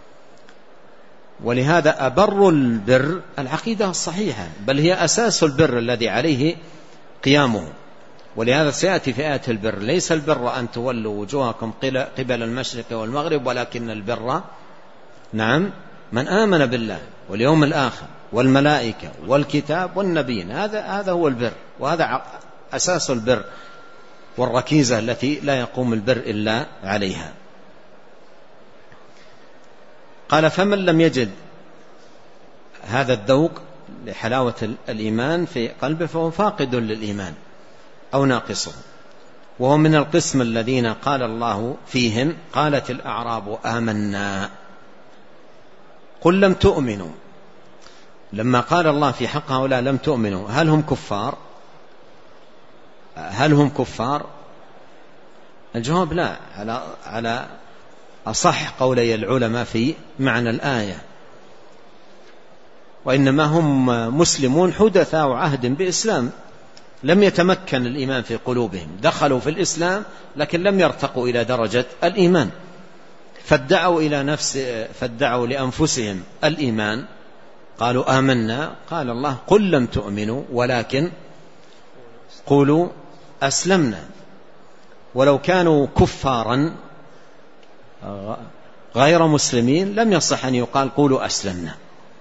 A: ولهذا أبر البر العقيدة الصحيحة، بل هي أساس البر الذي عليه قيامه. ولهذا سيأتي في آية البر: ليس البر أن تولوا وجوهكم قبل المشرق والمغرب ولكن البر نعم من آمن بالله واليوم الآخر والملائكة والكتاب والنبيين. هذا هذا هو البر، وهذا أساس البر والركيزة التي لا يقوم البر إلا عليها. قال: فمن لم يجد هذا الذوق لحلاوة الإيمان في قلبه فهو فاقد للإيمان أو ناقصه، وهو من القسم الذين قال الله فيهم: قالت الأعراب آمنا قل لم تؤمنوا. لما قال الله في حق هؤلاء لم تؤمنوا، هل هم كفار؟ هل هم كفار؟ الجواب لا، على على أصح قولي العلماء في معنى الآية، وإنما هم مسلمون حدثاء عهد بإسلام، لم يتمكن الإيمان في قلوبهم، دخلوا في الإسلام لكن لم يرتقوا إلى درجة الإيمان. فادعوا إلى نفس فادعوا لأنفسهم الإيمان، قالوا آمنا، قال الله قل لم تؤمنوا ولكن قولوا أسلمنا. ولو كانوا كفارا غير مسلمين لم يصح أن يقال قولوا أسلمنا.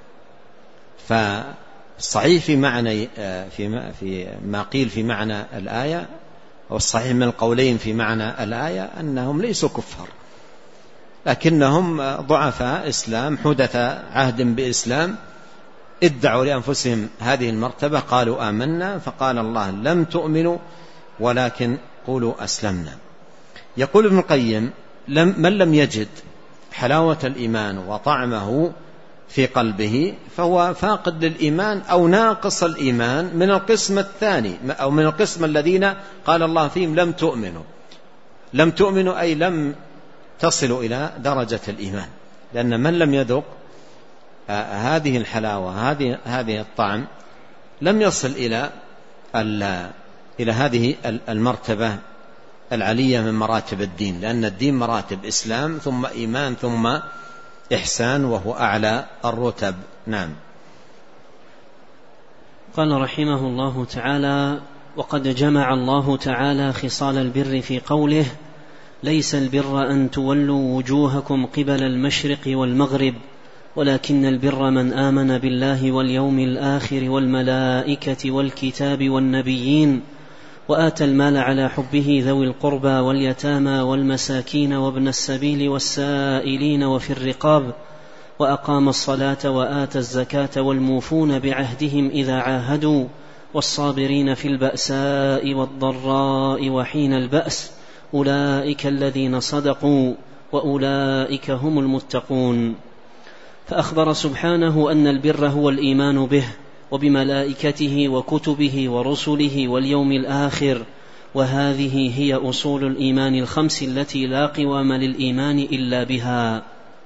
A: فالصحيح في معنى في ما قيل في معنى الآية، أو الصحيح من القولين في معنى الآية، أنهم ليسوا كفار لكنهم ضعفاء إسلام حدث عهد بإسلام، ادعوا لأنفسهم هذه المرتبة، قالوا آمنا، فقال الله لم تؤمنوا ولكن قولوا أسلمنا. يقول ابن القيم من لم يجد حلاوة الإيمان وطعمه في قلبه فهو فاقد للإيمان أو ناقص الإيمان من القسم الثاني، أو من القسم الذين قال الله فيهم لم تؤمنوا. لم تؤمنوا أي لم تصلوا إلى درجة الإيمان، لأن من لم يذق هذه الحلاوة هذه هذه الطعم لم يصل إلى إلى هذه المرتبة العلية من مراتب الدين، لأن الدين مراتب: إسلام ثم إيمان ثم إحسان، وهو أعلى الرتب. نعم.
B: قال رحمه الله تعالى: وقد جمع الله تعالى خصال البر في قوله: ليس البر أن تولوا وجوهكم قبل المشرق والمغرب ولكن البر من آمن بالله واليوم الآخر والملائكة والكتاب والنبيين وآتى المال على حبه ذوي القربى واليتامى والمساكين وابن السبيل والسائلين وفي الرقاب وأقام الصلاة وآتى الزكاة والموفون بعهدهم إذا عاهدوا والصابرين في البأساء والضراء وحين البأس أولئك الذين صدقوا وأولئك هم المتقون. فأخبر سبحانه أن البر هو الإيمان به وبملائكته وكتبه ورسله واليوم الآخر، وهذه هي أصول الإيمان الخمس التي لا قوام للإيمان إلا بها.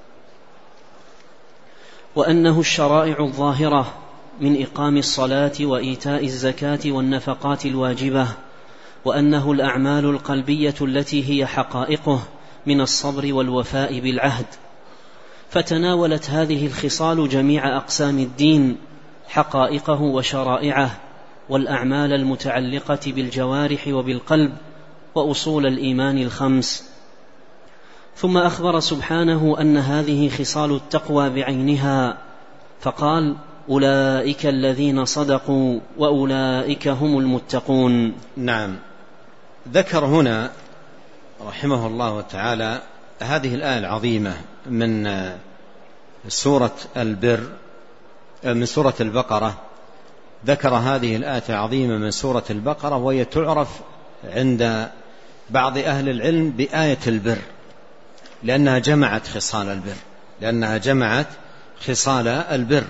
B: وأنه الشرائع الظاهرة من إقام الصلاة وإيتاء الزكاة والنفقات الواجبة، وأنه الأعمال القلبية التي هي حقائقه من الصبر والوفاء بالعهد. فتناولت هذه الخصال جميع أقسام الدين، حقائقه وشرائعه، والأعمال المتعلقة بالجوارح وبالقلب، وأصول الإيمان الخمس. ثم أخبر سبحانه أن هذه خصال التقوى بعينها، فقال: أولئك الذين صدقوا وأولئك هم المتقون.
A: نعم. ذكر هنا رحمه الله تعالى هذه الآية العظيمة من سورة البر من سورة البقرة. ذكر هذه الآية العظيمة من سورة البقرة، وهي تعرف عند بعض أهل العلم بآية البر، لأنها جمعت خصال البر لأنها جمعت خصال البر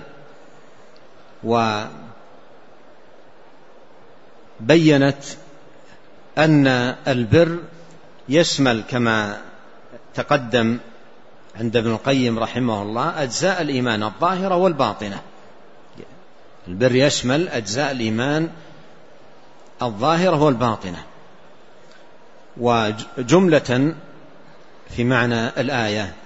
A: وبينت أن البر يشمل كما تقدم عند ابن القيم رحمه الله أجزاء الإيمان الظاهرة والباطنة. البر يشمل أجزاء الإيمان الظاهرة والباطنة. وجملة في معنى الآية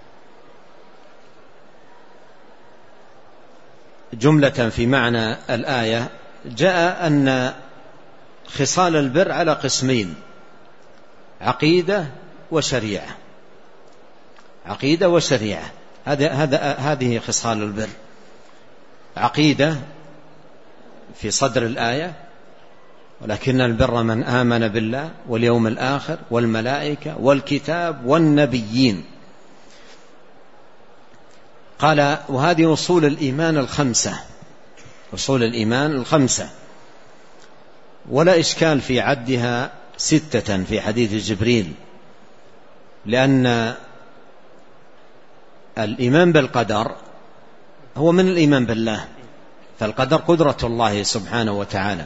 A: جملة في معنى الآية جاء أن خصال البر على قسمين: عقيدة وشريعة. عقيدة وشريعة، هذا هذا هذه خصال البر. عقيدة في صدر الآية: ولكن البر من آمن بالله واليوم الآخر والملائكة والكتاب والنبيين. قال: وهذه أصول الإيمان الخمسة. أصول الإيمان الخمسة، ولا إشكال في عدها ستة في حديث جبريل، لأن الإيمان بالقدر هو من الإيمان بالله، فالقدر قدرة الله سبحانه وتعالى.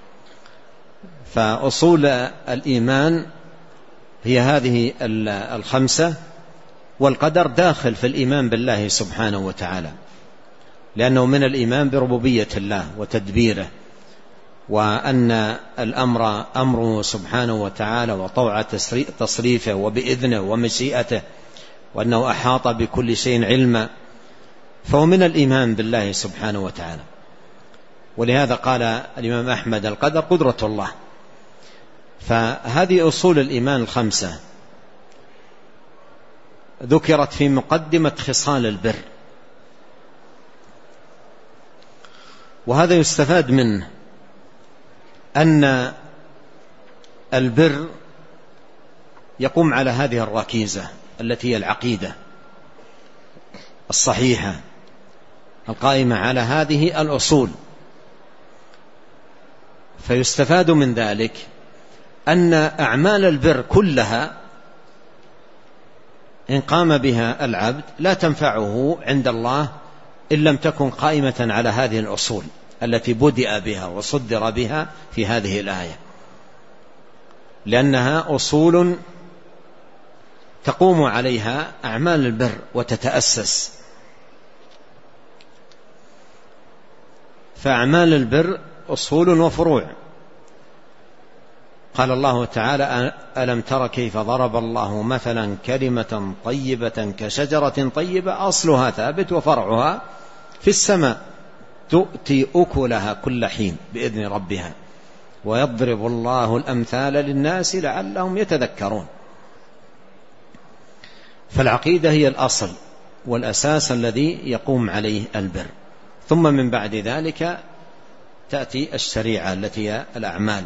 A: فأصول الإيمان هي هذه الخمسة، والقدر داخل في الإيمان بالله سبحانه وتعالى، لأنه من الإيمان بربوبية الله وتدبيره، وأن الأمر أمره سبحانه وتعالى وطوع تصريفه وبإذنه ومشيئته، وأنه أحاط بكل شيء علما، فهو من الإيمان بالله سبحانه وتعالى. ولهذا قال الإمام أحمد: القدر قدرة الله. فهذه أصول الإيمان الخمسة ذكرت في مقدمة خصال البر، وهذا يستفاد منه أن البر يقوم على هذه الركيزة التي هي العقيدة الصحيحة القائمة على هذه الأصول. فيستفاد من ذلك أن أعمال البر كلها إن قام بها العبد لا تنفعه عند الله إن لم تكن قائمة على هذه الأصول التي بدأ بها وصدر بها في هذه الآية، لأنها أصول تقوم عليها أعمال البر وتتأسس. فأعمال البر أصول وفروع. قال الله تعالى: ألم تر كيف ضرب الله مثلا كلمة طيبة كشجرة طيبة أصلها ثابت وفرعها في السماء تؤتي أكلها كل حين بإذن ربها ويضرب الله الأمثال للناس لعلهم يتذكرون. فالعقيدة هي الأصل والأساس الذي يقوم عليه البر، ثم من بعد ذلك تأتي الشريعة التي هي الأعمال،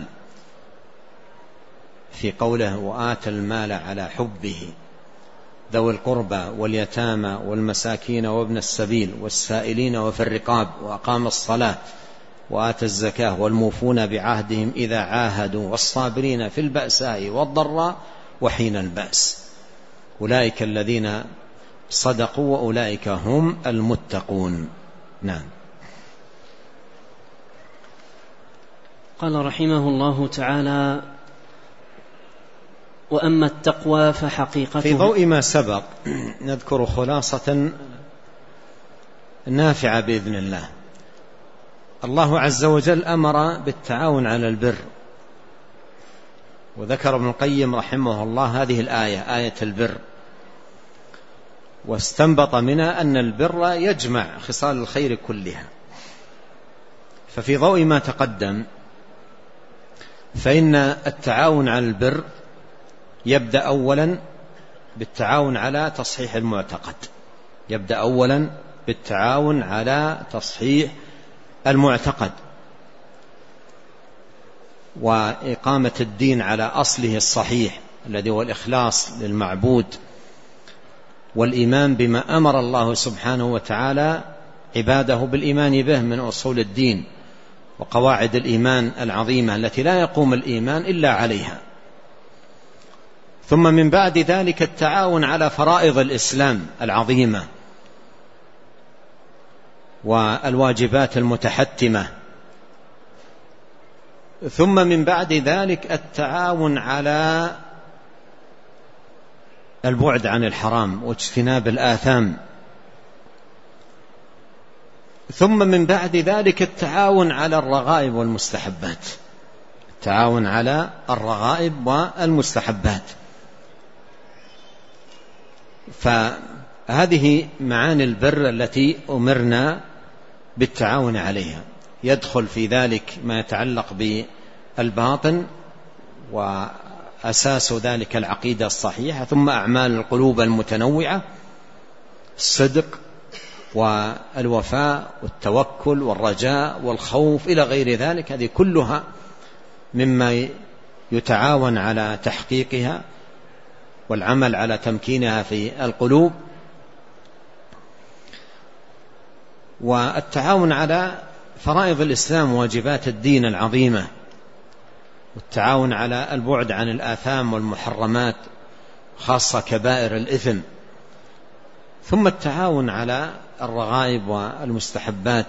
A: في قوله: وآتى المال على حبه ذوي القربى واليتامى والمساكين وابن السبيل والسائلين وفي الرقاب وأقام الصلاة وآتى الزكاة والموفون بعهدهم إذا عاهدوا والصابرين في البأساء والضراء وحين البأس أولئك الذين صدقوا وأولئك هم المتقون. نعم.
B: قال رحمه الله تعالى: وأما التقوى فحقيقته.
A: في ضوء ما سبق نذكر خلاصة نافعة بإذن الله. الله عز وجل أمر بالتعاون على البر، وذكر ابن القيم رحمه الله هذه الآية، آية البر، واستنبط منها أن البر يجمع خصال الخير كلها. ففي ضوء ما تقدم فإن التعاون على البر يبدأ أولا بالتعاون على تصحيح المعتقد، يبدأ أولا بالتعاون على تصحيح المعتقد وإقامة الدين على أصله الصحيح الذي هو الإخلاص للمعبود والإيمان بما أمر الله سبحانه وتعالى عباده بالإيمان به من أصول الدين وقواعد الإيمان العظيمة التي لا يقوم الإيمان إلا عليها. ثم من بعد ذلك التعاون على فرائض الإسلام العظيمة والواجبات المتحتمة. ثم من بعد ذلك التعاون على البعد عن الحرام واجتناب الآثام. ثم من بعد ذلك التعاون على الرغائب والمستحبات، التعاون على الرغائب والمستحبات. فهذه معاني البر التي أمرنا بالتعاون عليها. يدخل في ذلك ما يتعلق بالباطن وأساس ذلك العقيدة الصحيحة، ثم أعمال القلوب المتنوعة، الصدق والوفاء والتوكل والرجاء والخوف إلى غير ذلك. هذه كلها مما يتعاون على تحقيقها والعمل على تمكينها في القلوب. والتعاون على فرائض الإسلام واجبات الدين العظيمة، والتعاون على البعد عن الآثام والمحرمات خاصة كبائر الإثم. ثم التعاون على الرغائب والمستحبات.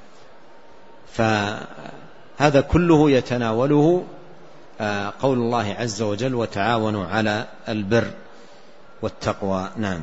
A: فهذا كله يتناوله قول الله عز وجل: وتعاونوا على البر والتقوى. نعم.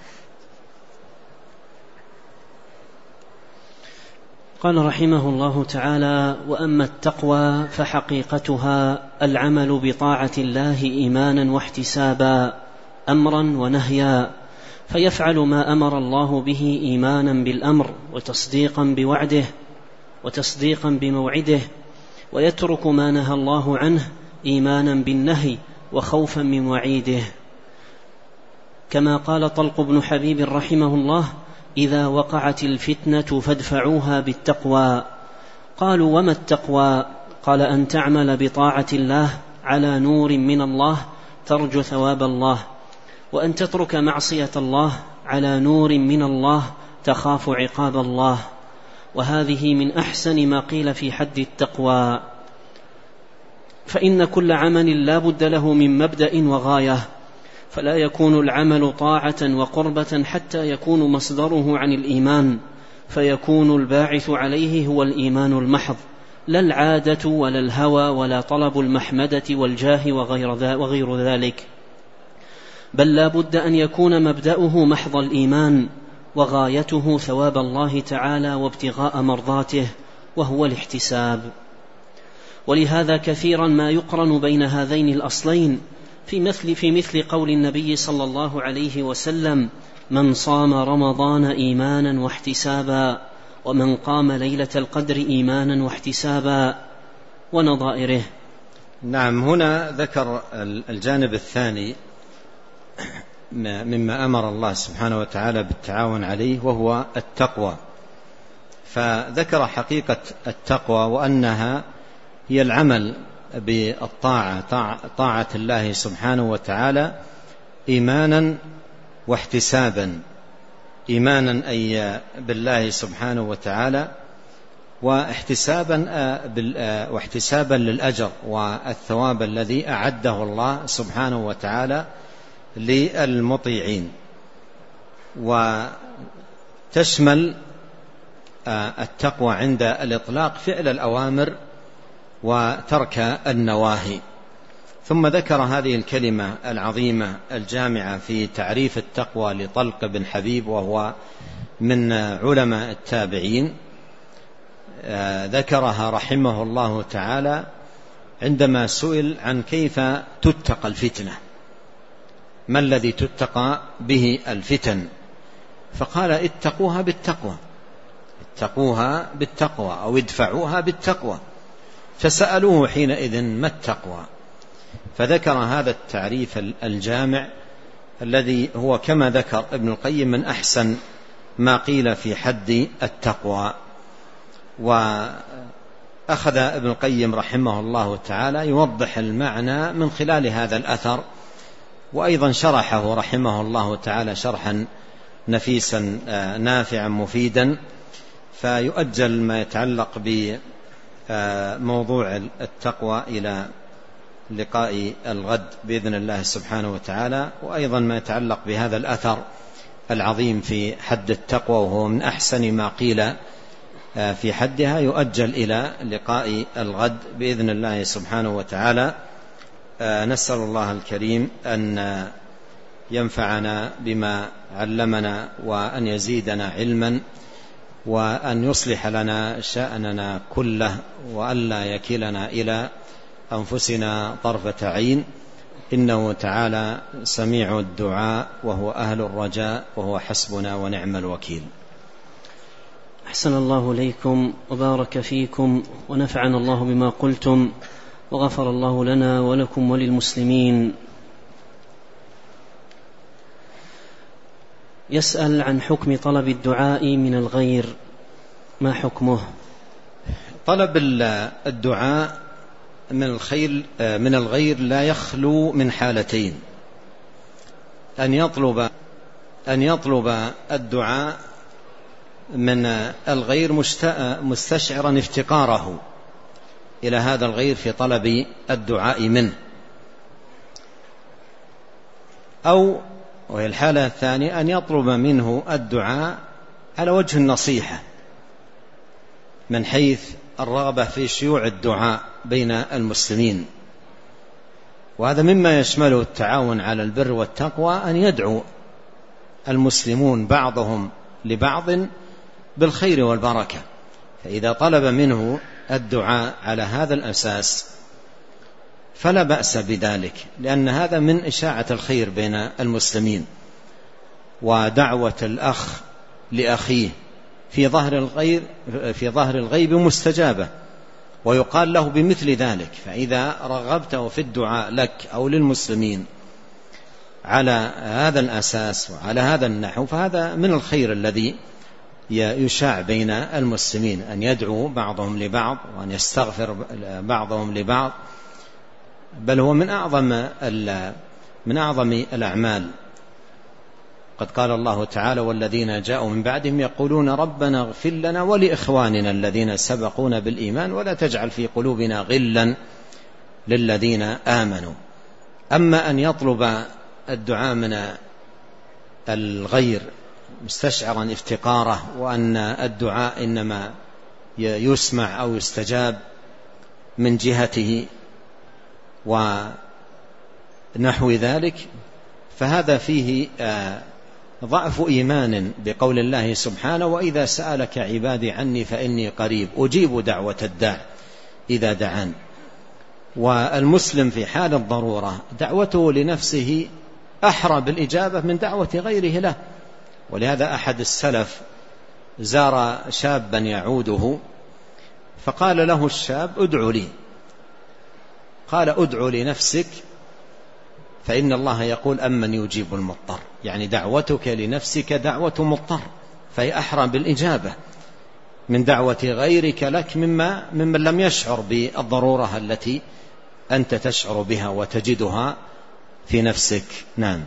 B: قال رحمه الله تعالى: وأما التقوى فحقيقتها العمل بطاعة الله إيمانا واحتسابا، أمرا ونهيا، فيفعل ما أمر الله به إيمانا بالأمر وتصديقا بوعده وتصديقا بموعده، ويترك ما نهى الله عنه إيمانا بالنهي وخوفا من وعيده. كما قال طلق بن حبيب رحمه الله: إذا وقعت الفتنة فادفعوها بالتقوى. قالوا: وما التقوى؟ قال: أن تعمل بطاعة الله على نور من الله ترجو ثواب الله، وأن تترك معصية الله على نور من الله تخاف عقاب الله. وهذه من أحسن ما قيل في حد التقوى، فإن كل عمل لا بد له من مبدأ وغاية، فلا يكون العمل طاعة وقربة حتى يكون مصدره عن الإيمان، فيكون الباعث عليه هو الإيمان المحض، لا العادة ولا الهوى ولا طلب المحمدة والجاه وغير ذلك، بل لا بد أن يكون مبدأه محض الإيمان وغايته ثواب الله تعالى وابتغاء مرضاته، وهو الاحتساب. ولهذا كثيرا ما يقرن بين هذين الأصلين في مثل, في مثل قول النبي صلى الله عليه وسلم: من صام رمضان إيمانا واحتسابا، ومن قام ليلة القدر إيمانا واحتسابا، ونظائره.
A: نعم، هنا ذكر الجانب الثاني مما أمر الله سبحانه وتعالى بالتعاون عليه، وهو التقوى. فذكر حقيقة التقوى وأنها هي العمل بالطاعة، طاعة الله سبحانه وتعالى إيمانا واحتسابا. إيمانا أي بالله سبحانه وتعالى، واحتسابا واحتسابا للأجر والثواب الذي أعده الله سبحانه وتعالى للمطيعين. وتشمل التقوى عند الإطلاق فعل الأوامر وترك النواهي. ثم ذكر هذه الكلمة العظيمة الجامعة في تعريف التقوى لطلق بن حبيب، وهو من علماء التابعين، ذكرها رحمه الله تعالى عندما سئل عن كيف تتقى الفتنة، ما الذي تتقى به الفتن؟ فقال: اتقوها بالتقوى، اتقوها بالتقوى أو ادفعوها بالتقوى. فسألوه حينئذ: ما التقوى؟ فذكر هذا التعريف الجامع الذي هو كما ذكر ابن القيم من أحسن ما قيل في حد التقوى. وأخذ ابن القيم رحمه الله تعالى يوضح المعنى من خلال هذا الأثر، وأيضا شرحه رحمه الله تعالى شرحا نفيسا نافعا مفيدا. فيؤجل ما يتعلق بموضوع التقوى إلى لقاء الغد بإذن الله سبحانه وتعالى، وأيضا ما يتعلق بهذا الأثر العظيم في حد التقوى، وهو من أحسن ما قيل في حدها، يؤجل إلى لقاء الغد بإذن الله سبحانه وتعالى. نسأل الله الكريم أن ينفعنا بما علمنا، وأن يزيدنا علما، وأن يصلح لنا شأننا كله، وأن لا يكلنا إلى أنفسنا طرفة عين، إنه تعالى سميع الدعاء وهو أهل الرجاء، وهو حسبنا ونعم الوكيل.
B: أحسن الله إليكم وبارك فيكم، ونفعنا الله بما قلتم، وغفر الله لنا ولكم وللمسلمين. يسأل عن حكم طلب الدعاء من الغير، ما حكمه؟
A: طلب الدعاء من الخير من الغير لا يخلو من حالتين: أن يطلب أن يطلب الدعاء من الغير مستشعرا افتقاره إلى هذا الغير في طلب الدعاء منه، أو وهي الحالة الثانية أن يطلب منه الدعاء على وجه النصيحة، من حيث الرغبة في شيوع الدعاء بين المسلمين. وهذا مما يشمله التعاون على البر والتقوى، أن يدعو المسلمون بعضهم لبعض بالخير والبركة. فإذا طلب منه الدعاء على هذا الأساس فلا بأس بذلك، لأن هذا من إشاعة الخير بين المسلمين. ودعوة الأخ لأخيه في ظهر الغيب في ظهر الغيب مستجابة، ويقال له بمثل ذلك. فإذا رغبته في الدعاء لك أو للمسلمين على هذا الأساس وعلى هذا النحو فهذا من الخير الذي يشاع بين المسلمين، أن يدعو بعضهم لبعض وأن يستغفر بعضهم لبعض، بل هو من أعظم من أعظم الأعمال. قد قال الله تعالى: والذين جاءوا من بعدهم يقولون ربنا اغفر لنا ولإخواننا الذين سبقونا بالإيمان ولا تجعل في قلوبنا غلا للذين آمنوا. أما أن يطلب الدعاء من الغير مستشعرا افتقاره وأن الدعاء إنما يسمع أو يستجاب من جهته ونحو ذلك، فهذا فيه ضعف إيمان بقول الله سبحانه: وإذا سألك عبادي عني فإني قريب أجيب دعوة الداع إذا دعان. والمسلم في حال الضرورة دعوته لنفسه أحرى بالإجابة من دعوة غيره له. ولهذا أحد السلف زار شابا يعوده فقال له الشاب: ادعو لي. قال: ادعو لنفسك فإن الله يقول: أمن يجيب المضطر. يعني دعوتك لنفسك دعوة مضطر، فهي أحرى بالإجابة من دعوة غيرك لك مما ممن لم يشعر بالضرورة التي أنت تشعر بها وتجدها في نفسك. نعم.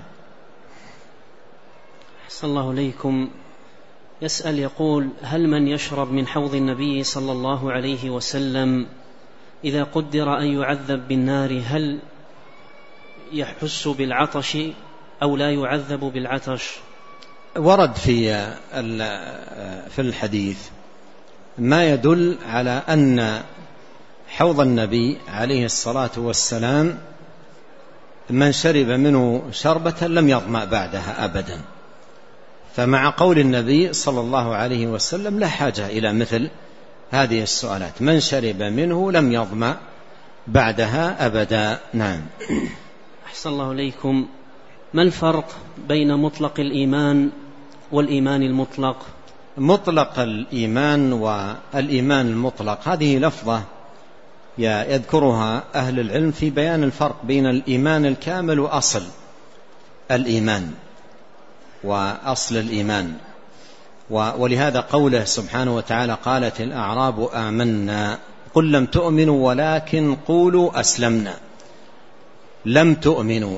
B: أحسن الله إليكم. يسأل يقول: هل من يشرب من حوض النبي صلى الله عليه وسلم إذا قدر أن يعذب بالنار هل يحس بالعطش أو لا يعذب بالعطش؟
A: ورد في في الحديث ما يدل على أن حوض النبي عليه الصلاة والسلام من شرب منه شربة لم يظمأ بعدها أبدا. فمع قول النبي صلى الله عليه وسلم لا حاجة إلى مثل هذه السؤالات: من شرب منه لم يظمأ بعدها أبدا. نعم.
B: أحسن الله إليكم. ما الفرق بين مطلق الإيمان والإيمان المطلق؟
A: مطلق الإيمان والإيمان المطلق هذه لفظة يذكرها أهل العلم في بيان الفرق بين الإيمان الكامل وأصل الإيمان وأصل الإيمان. ولهذا قوله سبحانه وتعالى: قالت الأعراب آمنا قل لم تؤمنوا ولكن قولوا أسلمنا. لم تؤمنوا،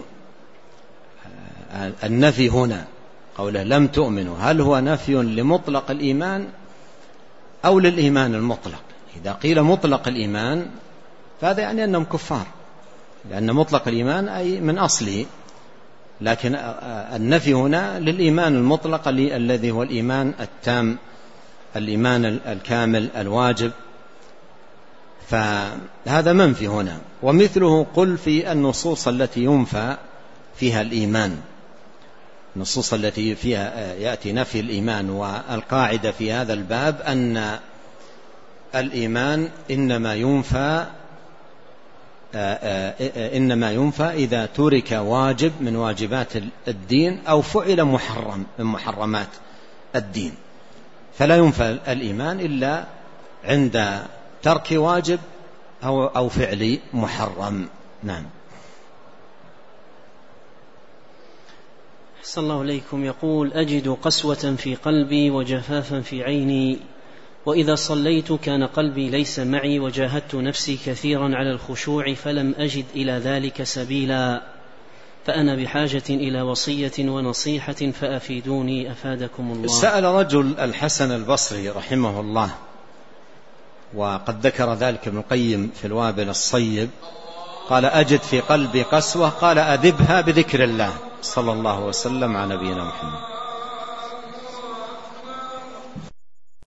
A: النفي هنا قوله لم تؤمنوا هل هو نفي لمطلق الإيمان أو للإيمان المطلق؟ إذا قيل مطلق الإيمان فهذا يعني أنهم كفار، لأن مطلق الإيمان أي من أصله، لكن النفي هنا للإيمان المطلق الذي هو الإيمان التام، الإيمان الكامل الواجب، فهذا منفي هنا. ومثله قل في النصوص التي ينفى فيها الإيمان، النصوص التي فيها يأتي نفي الإيمان. والقاعدة في هذا الباب أن الإيمان إنما ينفى إنما ينفى إذا ترك واجب من واجبات الدين أو فعل محرم من محرمات الدين، فلا ينفى الإيمان إلا عند ترك واجب أو أو فعل محرم. نعم.
B: أحسن الله إليكم. يقول: أجد قسوة في قلبي وجفافا في عيني، وإذا صليت كان قلبي ليس معي وجاهدت نفسي كثيرا على الخشوع فلم أجد إلى ذلك سبيلا، فأنا بحاجة إلى وصية ونصيحة فأفيدوني أفادكم الله.
A: سأل رجل الحسن البصري رحمه الله، وقد ذكر ذلك ابن القيم في الوابل الصيب، قال: أجد في قلبي قسوة، قال: أذبها بذكر الله. صلى الله وسلم على نبينا محمد.